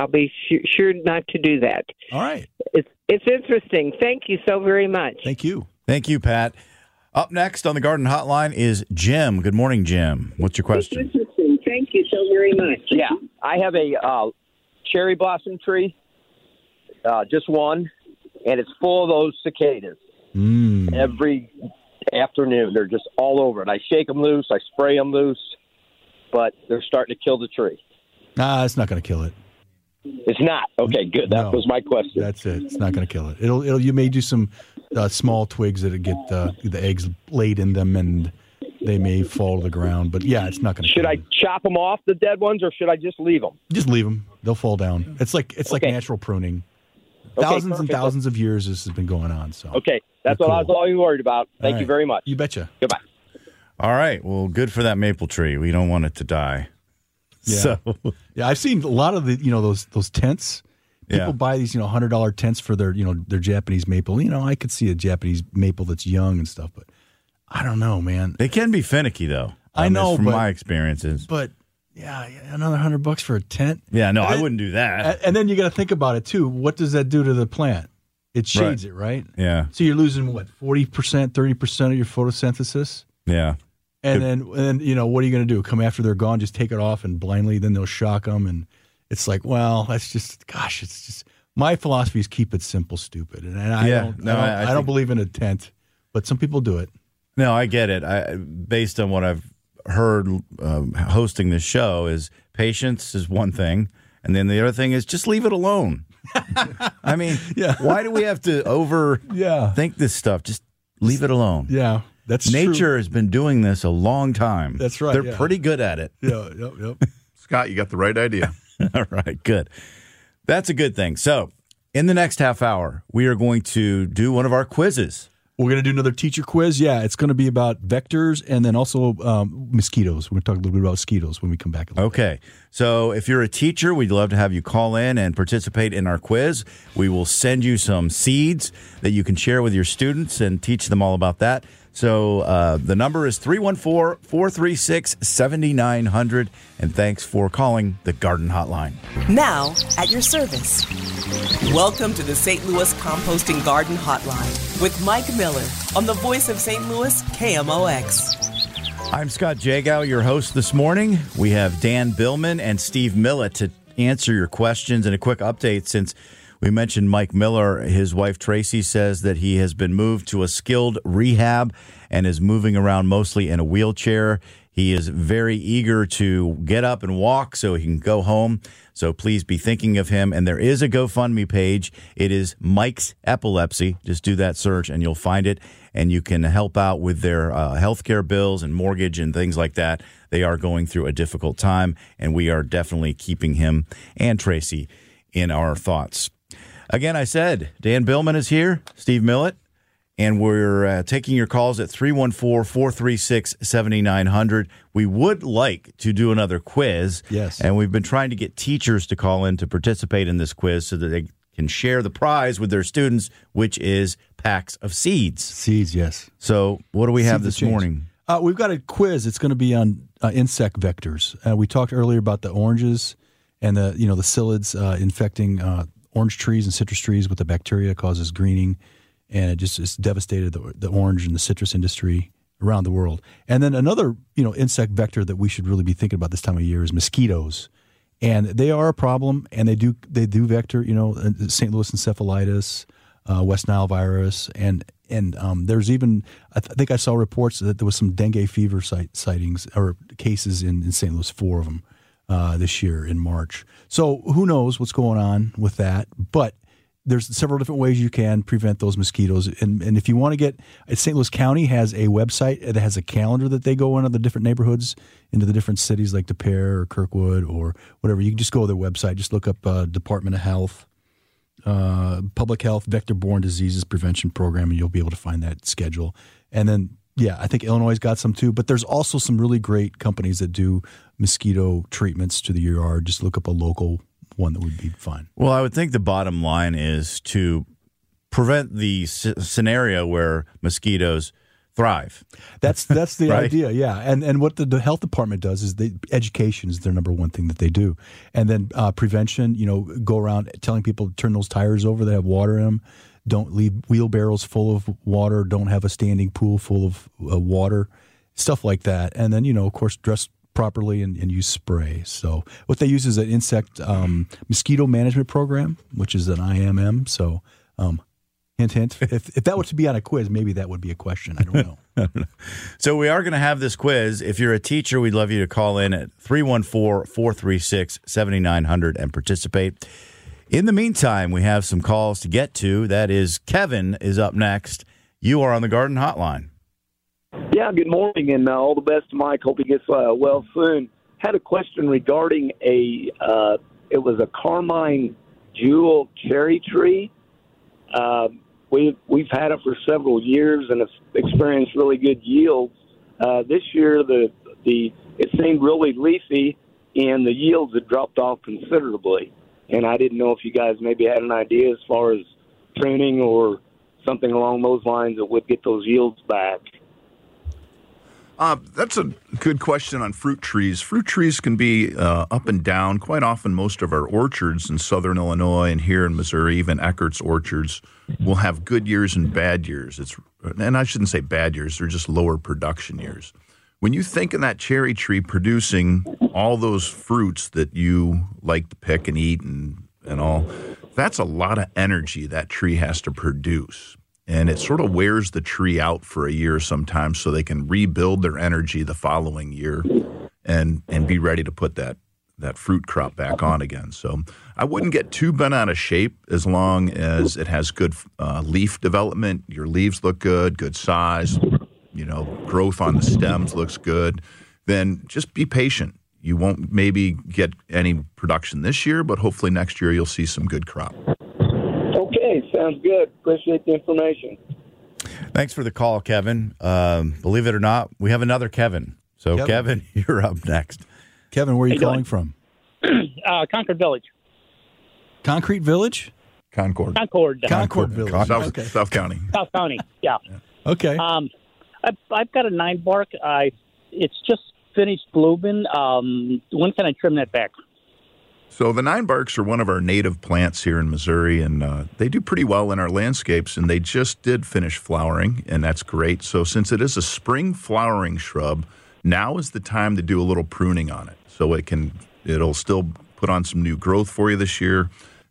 sure not to do that. All right. It's interesting. Thank you so very much. Thank you. Thank you, Pat. Up next on the Garden Hotline is Jim. Good morning, Jim. What's your question? It's interesting. Thank you so very much. Yeah, I have a cherry blossom tree, just one, and it's full of those cicadas. Every afternoon, they're just all over it. I shake them loose, I spray them loose, but they're starting to kill the tree. It's not going to kill it. It's not? Okay, good. That was my question. That's it. It's not going to kill it. It'll. You may do some small twigs that get the eggs laid in them, and they may fall to the ground. But yeah, it's not going to. Should I chop them off, the dead ones, or should I just leave them? Just leave them. They'll fall down. It's like natural pruning. Thousands and thousands of years this has been going on. So okay, that's what I was all worried about. Thank you very much. You betcha. Goodbye. All right. Well, good for that maple tree. We don't want it to die. Yeah. So. Yeah, I've seen a lot of the those tents. People buy these $100 tents for their their Japanese maple. I could see a Japanese maple that's young and stuff, but I don't know, man. They can be finicky though. I know from my experiences. But yeah, another $100 for a tent. Yeah, no, I wouldn't do that. And then you got to think about it too. What does that do to the plant? It shades it, right? Yeah. So you're losing 40%, 30% of your photosynthesis. Yeah. And then what are you going to do? Come after they're gone, just take it off and blindly, then they'll shock them. And it's like, well, that's just, it's just, my philosophy is keep it simple, stupid. And I don't believe in a tent, but some people do it. No, I get it. Based on what I've heard hosting this show is patience is one thing. And then the other thing is just leave it alone. I mean, why do we have to think this stuff? Just leave it alone. Yeah. That's Nature true. has been doing this a long time. That's right. They're pretty good at it. Yep. Scott, you got the right idea. All right, good. That's a good thing. So, in the next half hour, we are going to do one of our quizzes. We're going to do another teacher quiz. Yeah, it's going to be about vectors and then also mosquitoes. We're going to talk a little bit about mosquitoes when we come back. Okay. So if you're a teacher, we'd love to have you call in and participate in our quiz. We will send you some seeds that you can share with your students and teach them all about that. So the number is 314-436-7900. And thanks for calling the Garden Hotline. Now, at your service. Welcome to the St. Louis Composting Garden Hotline with Mike Miller on the Voice of St. Louis, KMOX. I'm Scott Jagow, your host this morning. We have Dan Billman and Steve Millett to answer your questions. And a quick update, since we mentioned Mike Miller, his wife Tracy says that he has been moved to a skilled rehab and is moving around mostly in a wheelchair. He is very eager to get up and walk so he can go home. So please be thinking of him. And there is a GoFundMe page. It is Mike's Epilepsy. Just do that search and you'll find it. And you can help out with their healthcare bills and mortgage and things like that. They are going through a difficult time, and we are definitely keeping him and Tracy in our thoughts. Again, I said, Dan Billman is here, Steve Millett, and we're taking your calls at 314-436-7900. We would like to do another quiz. Yes. And we've been trying to get teachers to call in to participate in this quiz so that they can share the prize with their students, which is packs of seeds. Seeds, yes. So what do we have this morning? We've got a quiz. It's going to be on insect vectors. We talked earlier about the oranges and the psyllids infecting orange trees and citrus trees with the bacteria that causes greening, and it just has devastated the orange and the citrus industry around the world. And then another insect vector that we should really be thinking about this time of year is mosquitoes. And they are a problem, and they do vector, St. Louis encephalitis, West Nile virus, and there's even, I think I saw reports that there was some dengue fever sightings or cases in St. Louis, 4 of them this year in March. So who knows what's going on with that, but there's several different ways you can prevent those mosquitoes. And if you want to get, St. Louis County has a website that has a calendar that they go into the different neighborhoods, into the different cities like De Pere or Kirkwood or whatever. You can just go to their website, just look up Department of Health, Public Health, Vector-Borne Diseases Prevention Program, and you'll be able to find that schedule. And then, I think Illinois got some too, but there's also some really great companies that do mosquito treatments to the yard. Just look up a local one that would be fine. Well, I would think the bottom line is to prevent the scenario where mosquitoes thrive. That's the right? idea, yeah. And what the health department does is education is their number one thing that they do. And then prevention, go around telling people to turn those tires over that have water in them. Don't leave wheelbarrows full of water. Don't have a standing pool full of water, stuff like that. And then, of course, dress properly and use spray. So what they use is an insect mosquito management program, which is an IMM. So hint, hint. If that were to be on a quiz, maybe that would be a question. I don't know. So we are going to have this quiz. If you're a teacher, we'd love you to call in at 314-436-7900 and participate. In the meantime, we have some calls to get to. That is, Kevin is up next. You are on the Garden Hotline. Yeah, good morning, and all the best to Mike. Hope he gets well soon. Had a question regarding it was a Carmine Jewel cherry tree. We've had it for several years and have experienced really good yields. This year, it seemed really leafy, and the yields had dropped off considerably. And I didn't know if you guys maybe had an idea as far as pruning or something along those lines that would get those yields back. That's a good question on fruit trees. Fruit trees can be up and down. Quite often, most of our orchards in southern Illinois and here in Missouri, even Eckert's orchards, will have good years and bad years. And I shouldn't say bad years, they're just lower production years. When you think of that cherry tree producing all those fruits that you like to pick and eat and all, that's a lot of energy that tree has to produce. And it sort of wears the tree out for a year sometimes so they can rebuild their energy the following year and be ready to put that fruit crop back on again. So I wouldn't get too bent out of shape as long as it has good leaf development. Your leaves look good size, growth on the stems looks good. Then just be patient. You won't maybe get any production this year, but hopefully next year you'll see some good crop. Okay, sounds good. Appreciate the information. Thanks for the call, Kevin. Believe it or not, we have another Kevin. So, Kevin, you're up next. Kevin, where are you calling from? Concord Village. Concrete Village? Concord Village. South County. South County, yeah. Okay. I've got a 9-bark. It's just finished blooming. When can I trim that back? So the 9-barks are one of our native plants here in Missouri, and they do pretty well in our landscapes, and they just did finish flowering, and that's great. So since it is a spring flowering shrub, now is the time to do a little pruning on it. So it'll still put on some new growth for you this year.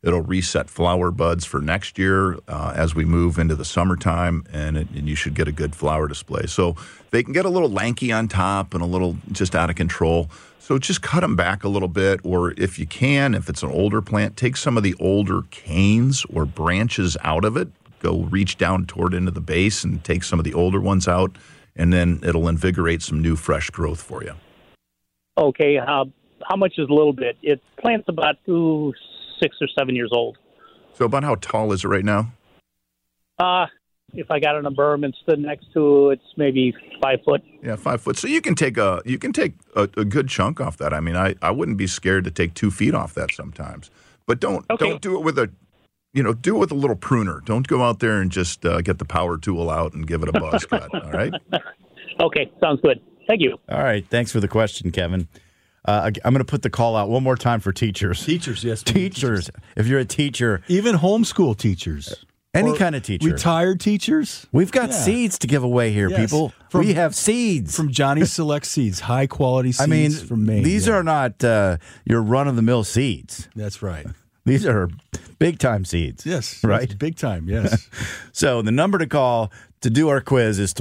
It'll reset flower buds for next year as we move into the summertime, and you should get a good flower display. So they can get a little lanky on top and a little just out of control. So just cut them back a little bit, or if you can, if it's an older plant, take some of the older canes or branches out of it. Go reach down toward into the base and take some of the older ones out, and then it'll invigorate some new fresh growth for you. Okay, how much is a little bit? It plant's about 6 or 7 years old. So about how tall is it right now? If I got on a berm and stood next to it, it's maybe 5 foot. Yeah, 5 foot. So you can take a good chunk off that. I mean, I wouldn't be scared to take 2 feet off that sometimes. But don't do it with a do it with a little pruner. Don't go out there and just get the power tool out and give it a buzz cut. All right. Okay, sounds good. Thank you. All right. Thanks for the question, Kevin. I'm going to put the call out one more time for teachers. Teachers, yes. Teachers. If you're a teacher. Even homeschool teachers. Any kind of teacher. Retired teachers. We've got seeds to give away here, people. We have seeds. From Johnny Select Seeds. High-quality seeds from Maine. These are not your run-of-the-mill seeds. That's right. These are big-time seeds. Yes. Right? Big time, yes. So the number to call to do our quiz is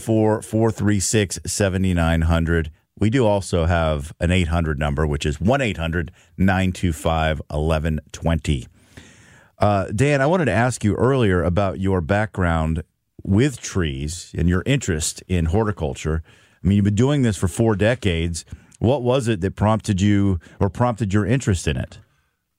314-436-7900. We do also have an 800 number, which is 1-800-925-1120. Dan, I wanted to ask you earlier about your background with trees and your interest in horticulture. I mean, you've been doing this for 4 decades. What was it that prompted your interest in it?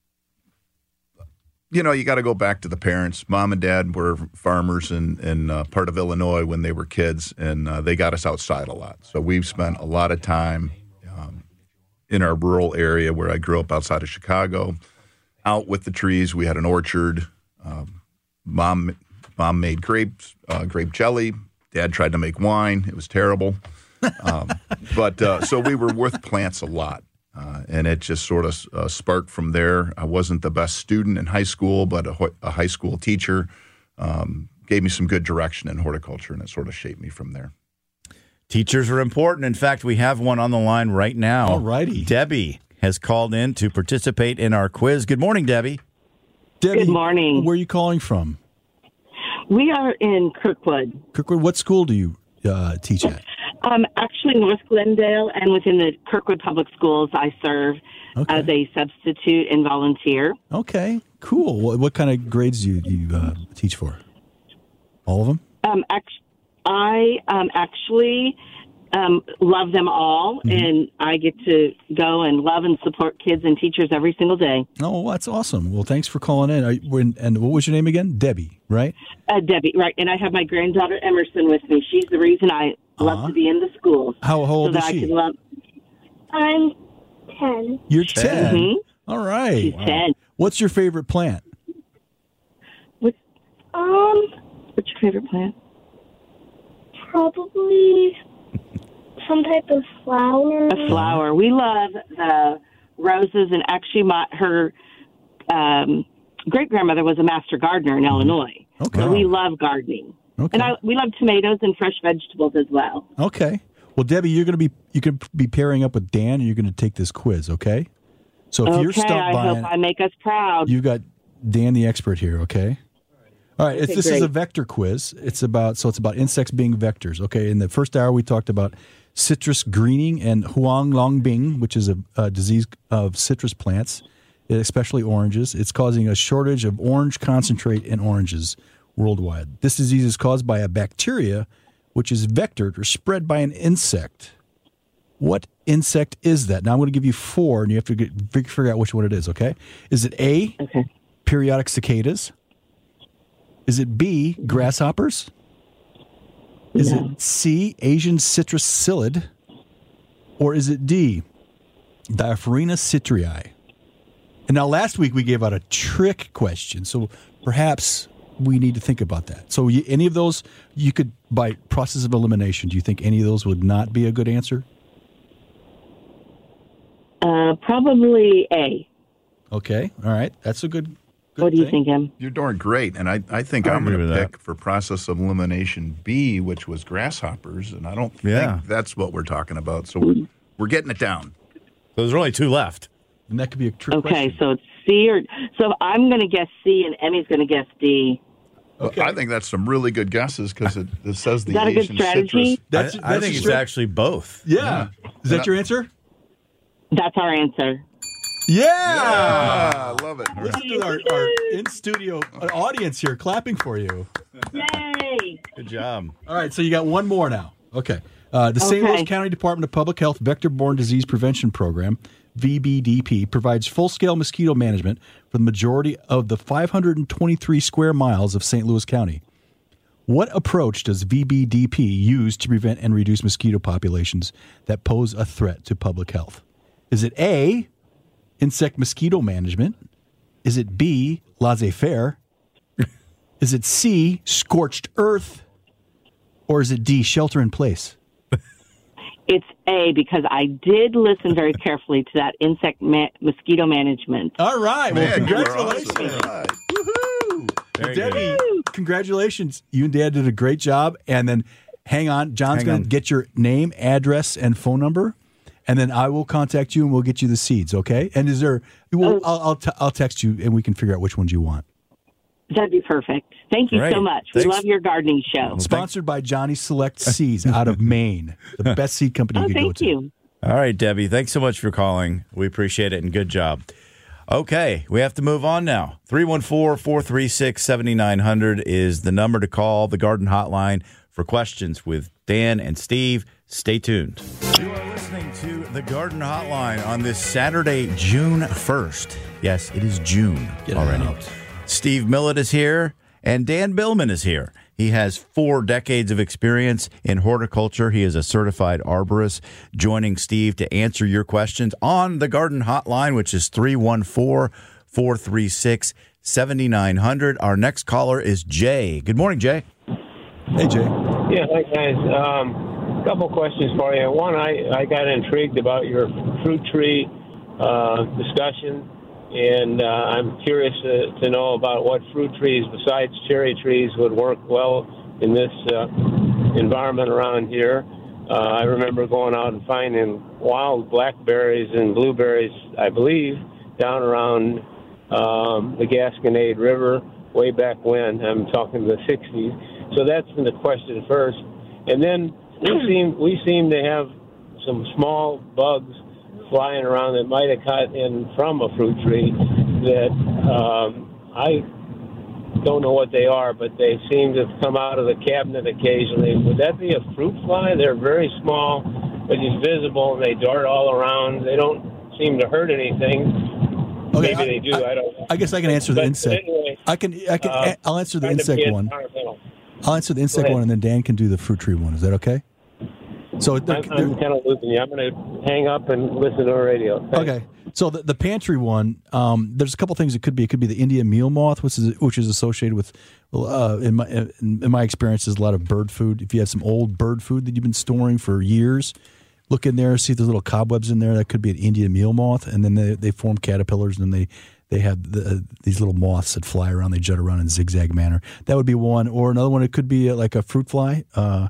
You got to go back to the parents. Mom and Dad were farmers in part of Illinois when they were kids, and they got us outside a lot. So we've spent a lot of time in our rural area where I grew up outside of Chicago, out with the trees. We had an orchard. Mom made grapes, grape jelly. Dad tried to make wine. It was terrible. So we were with plants a lot. And it just sort of sparked from there. I wasn't the best student in high school, but a high school teacher gave me some good direction in horticulture, and it sort of shaped me from there. Teachers are important. In fact, we have one on the line right now. All righty. Debbie has called in to participate in our quiz. Good morning, Debbie. Debbie, good morning. Where are you calling from? We are in Kirkwood. Kirkwood, what school do you teach at? Actually, North Glendale, and within the Kirkwood Public Schools, I serve as a substitute and volunteer. Okay, cool. What kind of grades do you teach for? All of them? I actually love them all, and I get to go and love and support kids and teachers every single day. Oh, that's awesome. Well, thanks for calling in. And what was your name again? Debbie, right? Debbie, right. And I have my granddaughter Emerson with me. She's the reason I love to be in the schools. How old is she? I'm 10. You're 10? Mm-hmm. All right. She's 10. What's your favorite plant? What's your favorite plant? Probably some type of flower. A flower. We love the roses, and actually her great-grandmother was a master gardener in Illinois. Okay. So we love gardening. Okay. And we love tomatoes and fresh vegetables as well. Okay. Well, Debbie, you can be pairing up with Dan, and you're going to take this quiz, okay? So if you're stumped by I hope I make us proud. You've got Dan the expert here, okay? All right, Okay, this is great. a vector quiz. It's about insects being vectors, okay? In the first hour, we talked about citrus greening and huanglongbing, which is a disease of citrus plants, especially oranges. It's causing a shortage of orange concentrate in oranges worldwide. This disease is caused by a bacteria, which is vectored or spread by an insect. What insect is that? Now I'm going to give you 4, and you have to figure out which one it is, okay? Is it A, periodic cicadas? Is it B, grasshoppers? Is it C, Asian citrus psyllid? Or is it D, Diaphorina citrii? And now last week we gave out a trick question, so perhaps we need to think about that. So any of those, you could, by process of elimination, do you think any of those would not be a good answer? Probably A. Okay, all right. That's a good What do you think, Em? You're doing great, and I think I'm going to pick for process of elimination B, which was grasshoppers, and I don't think that's what we're talking about. So we're getting it down. So there's only 2 left. And that could be a trick Okay, question. so it's C or so I'm going to guess C and Emmy's going to guess D. Okay. I think that's some really good guesses because it says the Is that a good Asian strategy? citrus. I think it's actually both. Yeah. Is that your answer? That's our answer. Yeah. I love it. Listen to our in-studio audience here clapping for you. Yay! Good job. All right, so you got one more now. Okay. The St. Louis County Department of Public Health Vector-Borne Disease Prevention Program, VBDP, provides full-scale mosquito management for the majority of the 523 square miles of St. Louis County. What approach does VBDP use to prevent and reduce mosquito populations that pose a threat to public health? Is it A, insect mosquito management? Is it B, laissez-faire? Is it C, scorched earth? Or is it D, shelter in place? It's A because I did listen very carefully to that mosquito management. All right. Well, Man, congratulations. Woohoo. Very Debbie, congratulations. You and Dad did a great job. And then hang on. John's going to get your name, address, and phone number. And then I will contact you and we'll get you the seeds, okay? And is there, I'll text you and we can figure out which ones you want. That'd be perfect. Thank you so much. We love your gardening show. Sponsored by Johnny Select Seeds out of Maine, the best seed company you could go to. Thank you. All right, Debbie, thanks so much for calling. We appreciate it and good job. Okay, we have to move on now. 314-436-7900 is the number to call, the Garden Hotline, for questions with Dan and Steve. Stay tuned. You are listening to the Garden Hotline on this Saturday, June 1st. Yes, it is June already. Steve Millett is here, and Dan Billman is here. He has 4 decades of experience in horticulture. He is a certified arborist, joining Steve to answer your questions on the Garden Hotline, which is 314-436-7900. Our next caller is Jay. Good morning, Jay. Hey, Jay. Yeah, hi, guys. A couple questions for you. One, I got intrigued about your fruit tree discussion. And I'm curious to know about what fruit trees besides cherry trees would work well in this environment around here. I remember going out and finding wild blackberries and blueberries, I believe, down around the Gasconade River way back when. I'm talking the 60s. So that's the question first. And then we seem to have some small bugs flying around that might have caught in from a fruit tree that I don't know what they are, but they seem to come out of the cabinet occasionally. Would that be a fruit fly? They're very small, but it's visible, and they dart all around. They don't seem to hurt anything. Okay, Maybe they do. I don't know. I guess I can answer the insect. Anyway, I'll answer the kind of insect be one. environmental. I'll answer the insect one, and then Dan can do the fruit tree one. Is that okay? So I'm kind of losing you. I'm going to hang up and listen to the radio. Thanks. Okay. So the pantry one, there's a couple things it could be. It could be the Indian meal moth, which is associated with, in my experience, there's a lot of bird food. If you have some old bird food that you've been storing for years, look in there, see if there's little cobwebs in there. That could be an Indian meal moth, and then they form caterpillars, and then they have these little moths that fly around. They jut around in a zigzag manner. That would be one. Or another one, it could be like a fruit fly.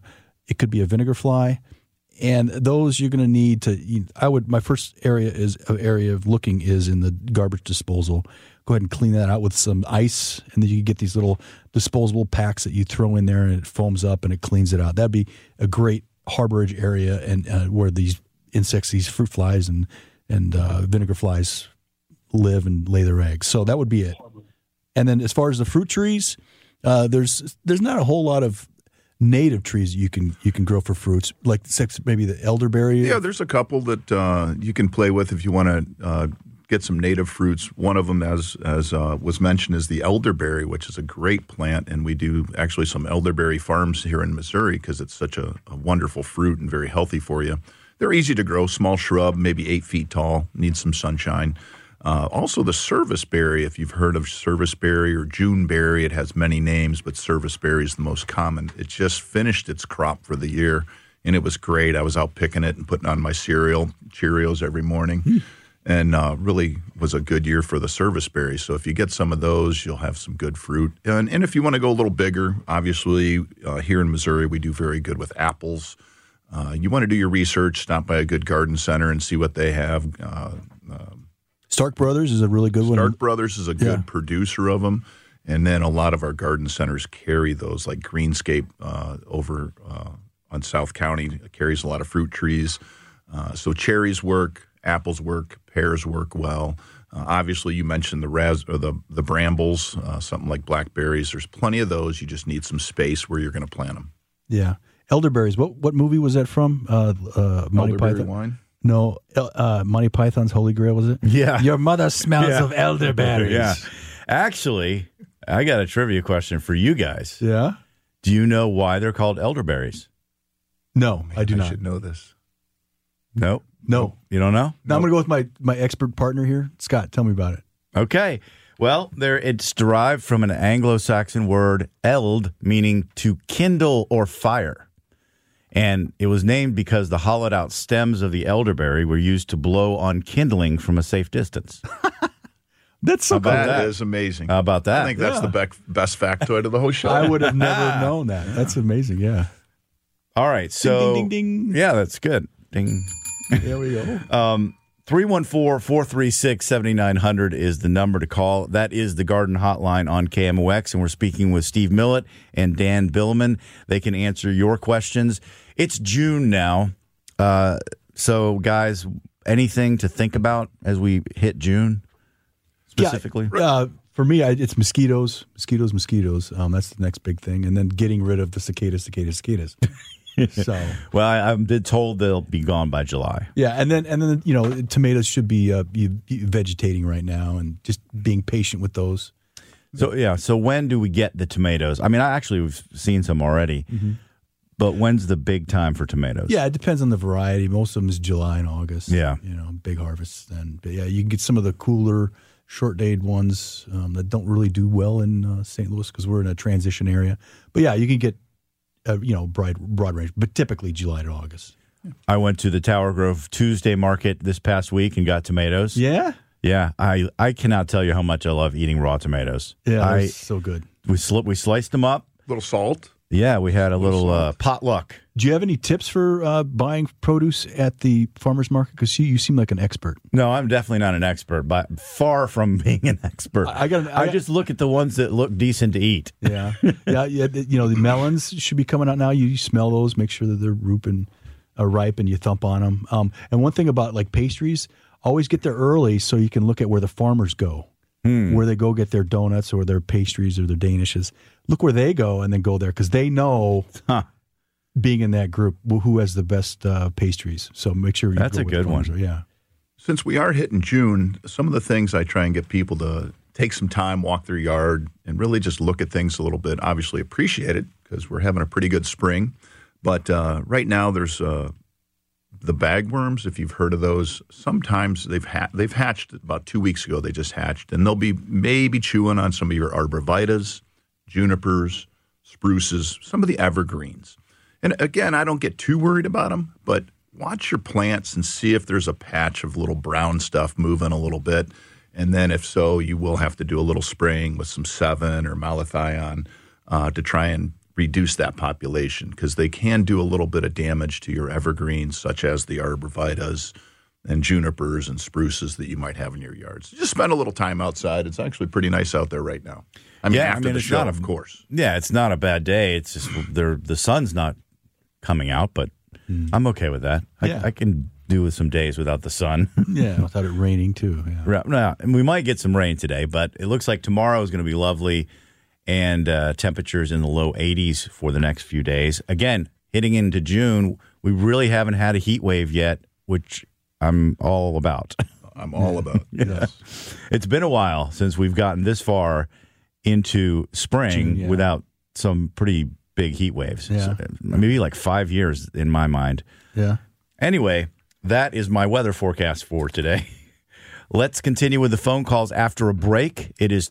It could be a vinegar fly. And those you're going to need to. My first area of looking is in the garbage disposal. Go ahead and clean that out with some ice, and then you can get these little disposable packs that you throw in there, and it foams up and it cleans it out. That'd be a great harborage area, and where these insects, these fruit flies and vinegar flies, live and lay their eggs. So that would be it. And then as far as the fruit trees, there's not a whole lot of native trees you can grow for fruits, like maybe the elderberry. Yeah, there's a couple that you can play with if you want to get some native fruits. One of them, as was mentioned, is the elderberry, which is a great plant, and we do actually some elderberry farms here in Missouri because it's such a wonderful fruit and very healthy for you. They're easy to grow, small shrub, maybe 8 feet tall, needs some sunshine. Also the serviceberry, if you've heard of serviceberry or Juneberry, it has many names, but serviceberry is the most common. It just finished its crop for the year, and it was great. I was out picking it and putting on my cereal, Cheerios every morning, and really was a good year for the serviceberry. So if you get some of those, you'll have some good fruit. And if you want to go a little bigger, obviously here in Missouri, we do very good with apples. You want to do your research, stop by a good garden center and see what they have. Stark Brothers is a really good one. Stark Brothers is a good producer of them. And then a lot of our garden centers carry those, like Greenscape over on South County carries a lot of fruit trees. So cherries work, apples work, pears work well. Obviously, you mentioned the brambles, something like blackberries. There's plenty of those. You just need some space where you're going to plant them. Yeah. Elderberries. What movie was that from? Monty Elderberry Python? wine? No, Monty Python's Holy Grail, was it? Yeah. Your mother smells of elderberries. Yeah. Actually, I got a trivia question for you guys. Yeah? Do you know why they're called elderberries? No, I do not. I should know this. Nope. No. You don't know? Now I'm going to go with my expert partner here. Scott, tell me about it. Okay. Well, it's derived from an Anglo-Saxon word, eld, meaning to kindle or fire. And it was named because the hollowed-out stems of the elderberry were used to blow on kindling from a safe distance. That's so cool. That is amazing. How about that? I think that's the best factoid of the whole show. I would have never known that. That's amazing, yeah. All right, so... Ding, ding, ding. Yeah, that's good. Ding. There we go. 314-436-7900 is the number to call. That is the Garden Hotline on KMOX, and we're speaking with Steve Millett and Dan Billman. They can answer your questions. It's June now. So, guys, anything to think about as we hit June specifically? Yeah, for me, it's mosquitoes. Mosquitoes. That's the next big thing. And then getting rid of the cicadas. So, well, I've been told they'll be gone by July. Yeah, and then tomatoes should be vegetating right now, and just being patient with those. So when do we get the tomatoes? I mean, we've seen some already, but when's the big time for tomatoes? Yeah, it depends on the variety. Most of them is July and August. Yeah, big harvests then. But yeah, you can get some of the cooler, short-dayed ones that don't really do well in St. Louis because we're in a transition area. But yeah, you can get. Broad range, but typically July to August. I went to the Tower Grove Tuesday market this past week and got tomatoes. Yeah? Yeah. I cannot tell you how much I love eating raw tomatoes. Yeah, they're so good. We sliced them up. A little salt. Yeah, we had a little potluck. Do you have any tips for buying produce at the farmer's market? Because you seem like an expert. No, I'm definitely not an expert, but far from being an expert. I just look at the ones that look decent to eat. Yeah. The melons should be coming out now. You smell those, make sure that they're ripe, and you thump on them. And one thing about like pastries, always get there early so you can look at where the farmers go. Where they go get their donuts or their pastries or their danishes. Look where they go and then go there because they know, being in that group, who has the best pastries. So make sure you That's go a with good the one. farmers. Yeah. Since we are hitting June, some of the things I try and get people to take some time, walk their yard, and really just look at things a little bit. Obviously appreciate it because we're having a pretty good spring. But right now there's the bagworms, if you've heard of those. Sometimes they've hatched about 2 weeks ago. They just hatched, and they'll be maybe chewing on some of your arborvitaes, junipers, spruces, some of the evergreens. And again, I don't get too worried about them, but watch your plants and see if there's a patch of little brown stuff moving a little bit. And then if so, you will have to do a little spraying with some Sevin or malathion to try and reduce that population because they can do a little bit of damage to your evergreens, such as the arborvitaes and junipers and spruces that you might have in your yards. Just spend a little time outside. It's actually pretty nice out there right now. After the show, of course. Yeah, it's not a bad day. It's just the sun's not coming out, but I'm okay with that. I can do with some days without the sun. Yeah, without it raining too. Yeah. Right. And we might get some rain today, but it looks like tomorrow is going to be lovely. And temperatures in the low 80s for the next few days. Again, hitting into June, we really haven't had a heat wave yet, which I'm all about. I'm all about. Yes. It's been a while since we've gotten this far into spring without some pretty big heat waves. Yeah. So, maybe like 5 years in my mind. Yeah. Anyway, that is my weather forecast for today. Let's continue with the phone calls after a break. It is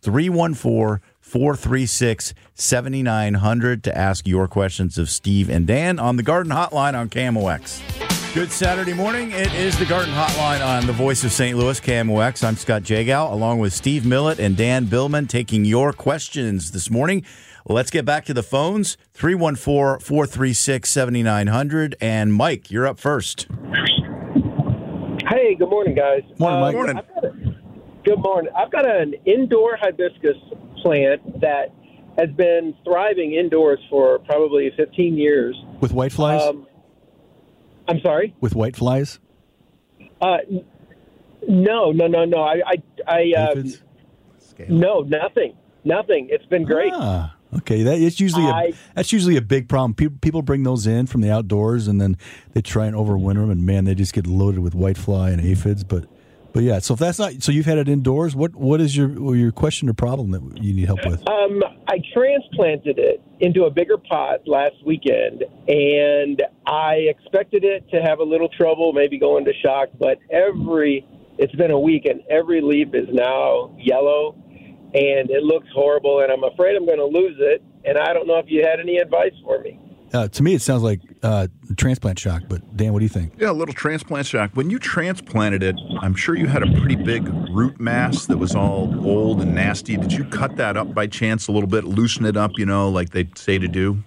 314-436-7900 to ask your questions of Steve and Dan on the Garden Hotline on KMOX. Good Saturday morning. It is the Garden Hotline on the Voice of St. Louis, KMOX. I'm Scott Jagow, along with Steve Millett and Dan Billman, taking your questions this morning. Let's get back to the phones. 314-436-7900. And Mike, you're up first. Hey, good morning, guys. Morning, Mike. Morning. Good morning. I've got an indoor hibiscus plant that has been thriving indoors for probably 15 years. With white flies? I'm sorry? With white flies? No. No, nothing. It's been great. Okay, that's usually a big problem. People bring those in from the outdoors, and then they try and overwinter them, and man, they just get loaded with whitefly and aphids. But yeah, so if that's not, so you've had it indoors. What is your question or problem that you need help with? I transplanted it into a bigger pot last weekend, and I expected it to have a little trouble, maybe go into shock. But it's been a week, and every leaf is now yellow. And it looks horrible, and I'm afraid I'm going to lose it, and I don't know if you had any advice for me. To me, it sounds like transplant shock, but Dan, what do you think? Yeah, a little transplant shock. When you transplanted it, I'm sure you had a pretty big root mass that was all old and nasty. Did you cut that up by chance a little bit, loosen it up, like they say to do?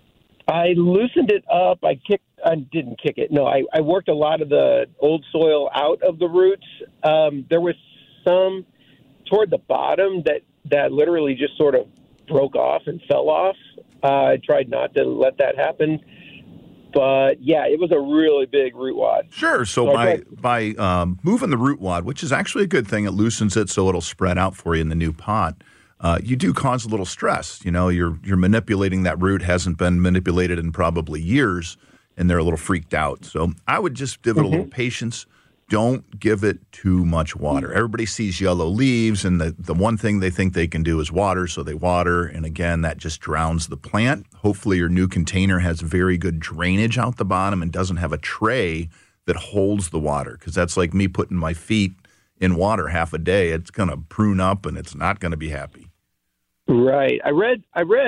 I loosened it up. I didn't kick it. No, I worked a lot of the old soil out of the roots. There was some toward the bottom that literally just sort of broke off and fell off. I tried not to let that happen. But, yeah, it was a really big root wad. Sure. So by moving the root wad, which is actually a good thing, it loosens it so it'll spread out for you in the new pot. You do cause a little stress. You're manipulating that root, hasn't been manipulated in probably years, and they're a little freaked out. So I would just give it a little patience. Don't give it too much water. Everybody sees yellow leaves, and the one thing they think they can do is water, so they water. And again, that just drowns the plant. Hopefully your new container has very good drainage out the bottom and doesn't have a tray that holds the water, because that's like me putting my feet in water half a day. It's going to prune up, and it's not going to be happy. Right. I read.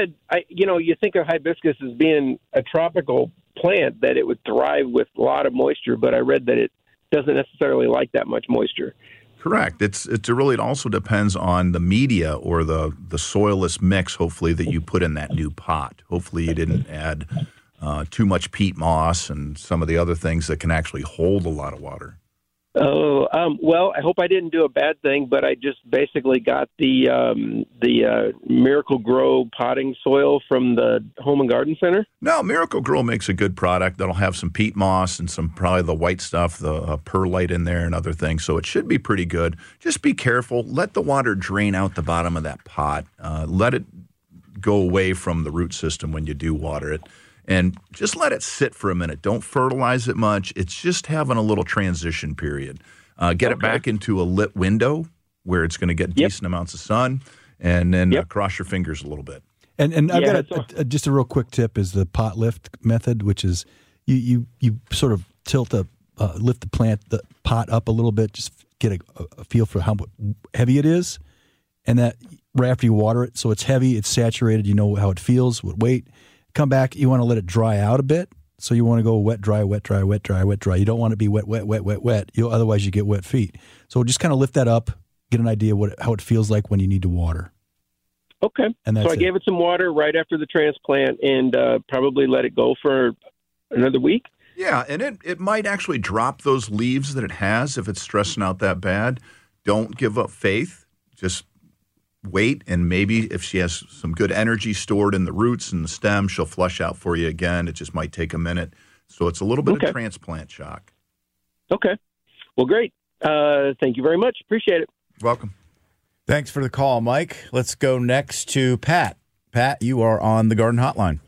You think of hibiscus as being a tropical plant, that it would thrive with a lot of moisture, but I read that it doesn't necessarily like that much moisture. Correct. It also depends on the media or the soilless mix, hopefully, that you put in that new pot. Hopefully you didn't add too much peat moss and some of the other things that can actually hold a lot of water. Oh, well, I hope I didn't do a bad thing, but I just basically got the Miracle Grow potting soil from the Home and Garden Center. No, Miracle Grow makes a good product that'll have some peat moss and some probably the white stuff, the perlite in there and other things. So it should be pretty good. Just be careful. Let the water drain out the bottom of that pot. Let it go away from the root system when you do water it. And just let it sit for a minute. Don't fertilize it much. It's just having a little transition period. Get it back into a lit window where it's going to get decent amounts of sun, and then cross your fingers a little bit. And I've got just a real quick tip is the pot lift method, which is you sort of lift the pot up a little bit, just get a feel for how heavy it is, and that right after you water it, so it's heavy, it's saturated, you know how it feels, what weight. Come back, you want to let it dry out a bit. So you want to go wet, dry, wet, dry, wet, dry, wet, dry. You don't want to be wet, wet, wet, wet, wet. Otherwise you get wet feet. So just kind of lift that up, get an idea how it feels like when you need to water. Okay. And so I gave it some water right after the transplant and probably let it go for another week. Yeah, and it might actually drop those leaves that it has if it's stressing out that bad. Don't give up faith. Just wait, and maybe if she has some good energy stored in the roots and the stem, she'll flush out for you again. It just might take a minute. So it's a little bit of transplant shock. Okay. Well, great. Thank you very much. Appreciate it. Welcome. Thanks for the call, Mike. Let's go next to Pat. Pat, you are on the Garden Hotline.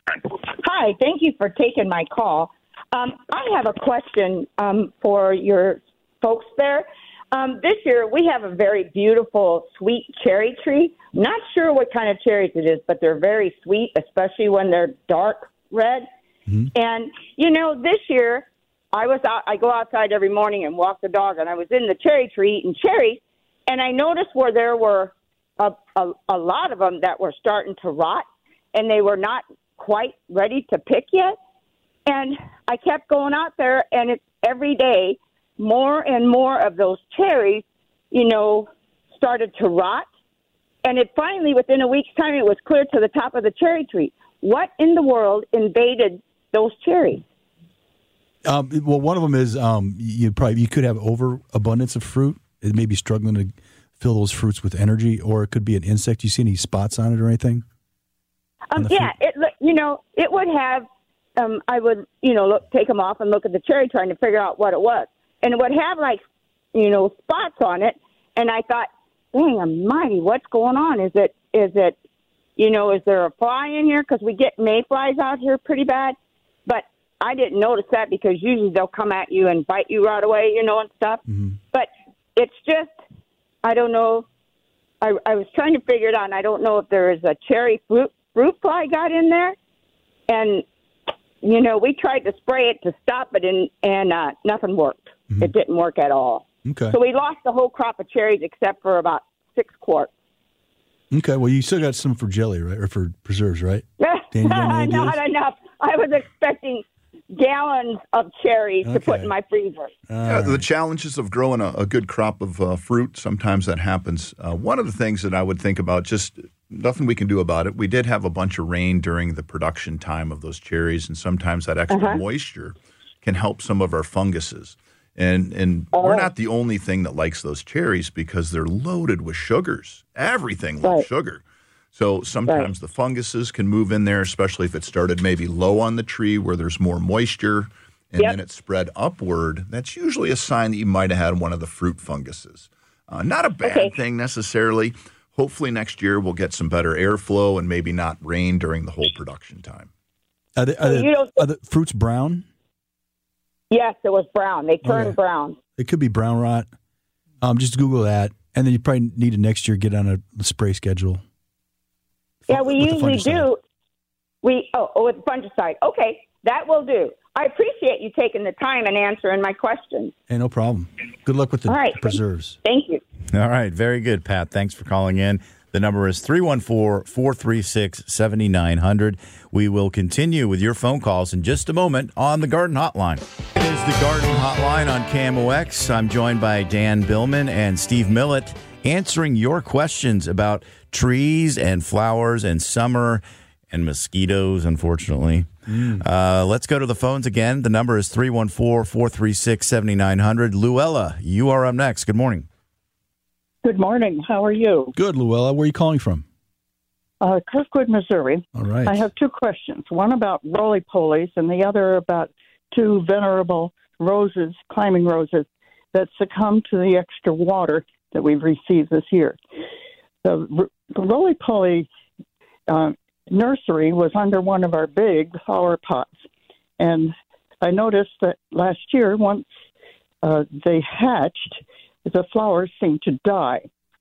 Hi. Thank you for taking my call. I have a question for your folks there. This year, we have a very beautiful sweet cherry tree. Not sure what kind of cherries it is, but they're very sweet, especially when they're dark red. Mm-hmm. And, this year, I go outside every morning and walk the dog, and I was in the cherry tree eating cherries, and I noticed where there were a lot of them that were starting to rot, and they were not quite ready to pick yet. And I kept going out there, and it's every day, more and more of those cherries, started to rot. And it finally, within a week's time, it was clear to the top of the cherry tree. What in the world invaded those cherries? Well, one of them is you could have overabundance of fruit it may be struggling to fill those fruits with energy, or it could be an insect. You see any spots on it or anything? Yeah, it would have. I would, take them off and look at the cherry, trying to figure out what it was, and it would have spots on it. And I thought, dang, almighty, what's going on? Is it, is there a fly in here? Because we get mayflies out here pretty bad, but I didn't notice that because usually they'll come at you and bite you right away, and stuff. Mm-hmm. But it's just, I don't know. I was trying to figure it out, and I don't know if there is a cherry fruit fly got in there. And, we tried to spray it to stop it, and nothing worked. Mm-hmm. It didn't work at all. Okay. So we lost the whole crop of cherries except for about 6 quarts. Okay. Well, you still got some for jelly, right? Or for preserves, right? Not enough. I was expecting gallons of cherries to put in my freezer. The challenges of growing a good crop of fruit, sometimes that happens. One of the things that I would think about, just nothing we can do about it, we did have a bunch of rain during the production time of those cherries, and sometimes that extra moisture can help some of our funguses. And we're not the only thing that likes those cherries because they're loaded with sugars. Everything loves sugar. So sometimes the funguses can move in there, especially if it started maybe low on the tree where there's more moisture, and then it spread upward. That's usually a sign that you might have had one of the fruit funguses. Not a bad thing necessarily. Hopefully next year we'll get some better airflow and maybe not rain during the whole production time. Are the fruits brown? Yes, it was brown. They turned brown. It could be brown rot. Just Google that, and then you probably need to next year get on a spray schedule. Yeah, we usually do. With fungicide. Okay, that will do. I appreciate you taking the time and answering my questions. Hey, no problem. Good luck with the preserves. Thank you. All right, very good, Pat. Thanks for calling in. The number is 314-436-7900. We will continue with your phone calls in just a moment on the Garden Hotline. It is the Garden Hotline on KMOX. I'm joined by Dan Billman and Steve Millett answering your questions about trees and flowers and summer and mosquitoes, unfortunately. Let's go to the phones again. The number is 314-436-7900. Luella, you are up next. Good morning. Good morning. How are you? Good, Luella. Where are you calling from? Kirkwood, Missouri. All right. I have 2 questions. One about roly-polies and the other about 2 venerable roses, climbing roses, that succumbed to the extra water that we've received this year. The roly-poly nursery was under one of our big flower pots. And I noticed that last year, once they hatched, the flowers seemed to die.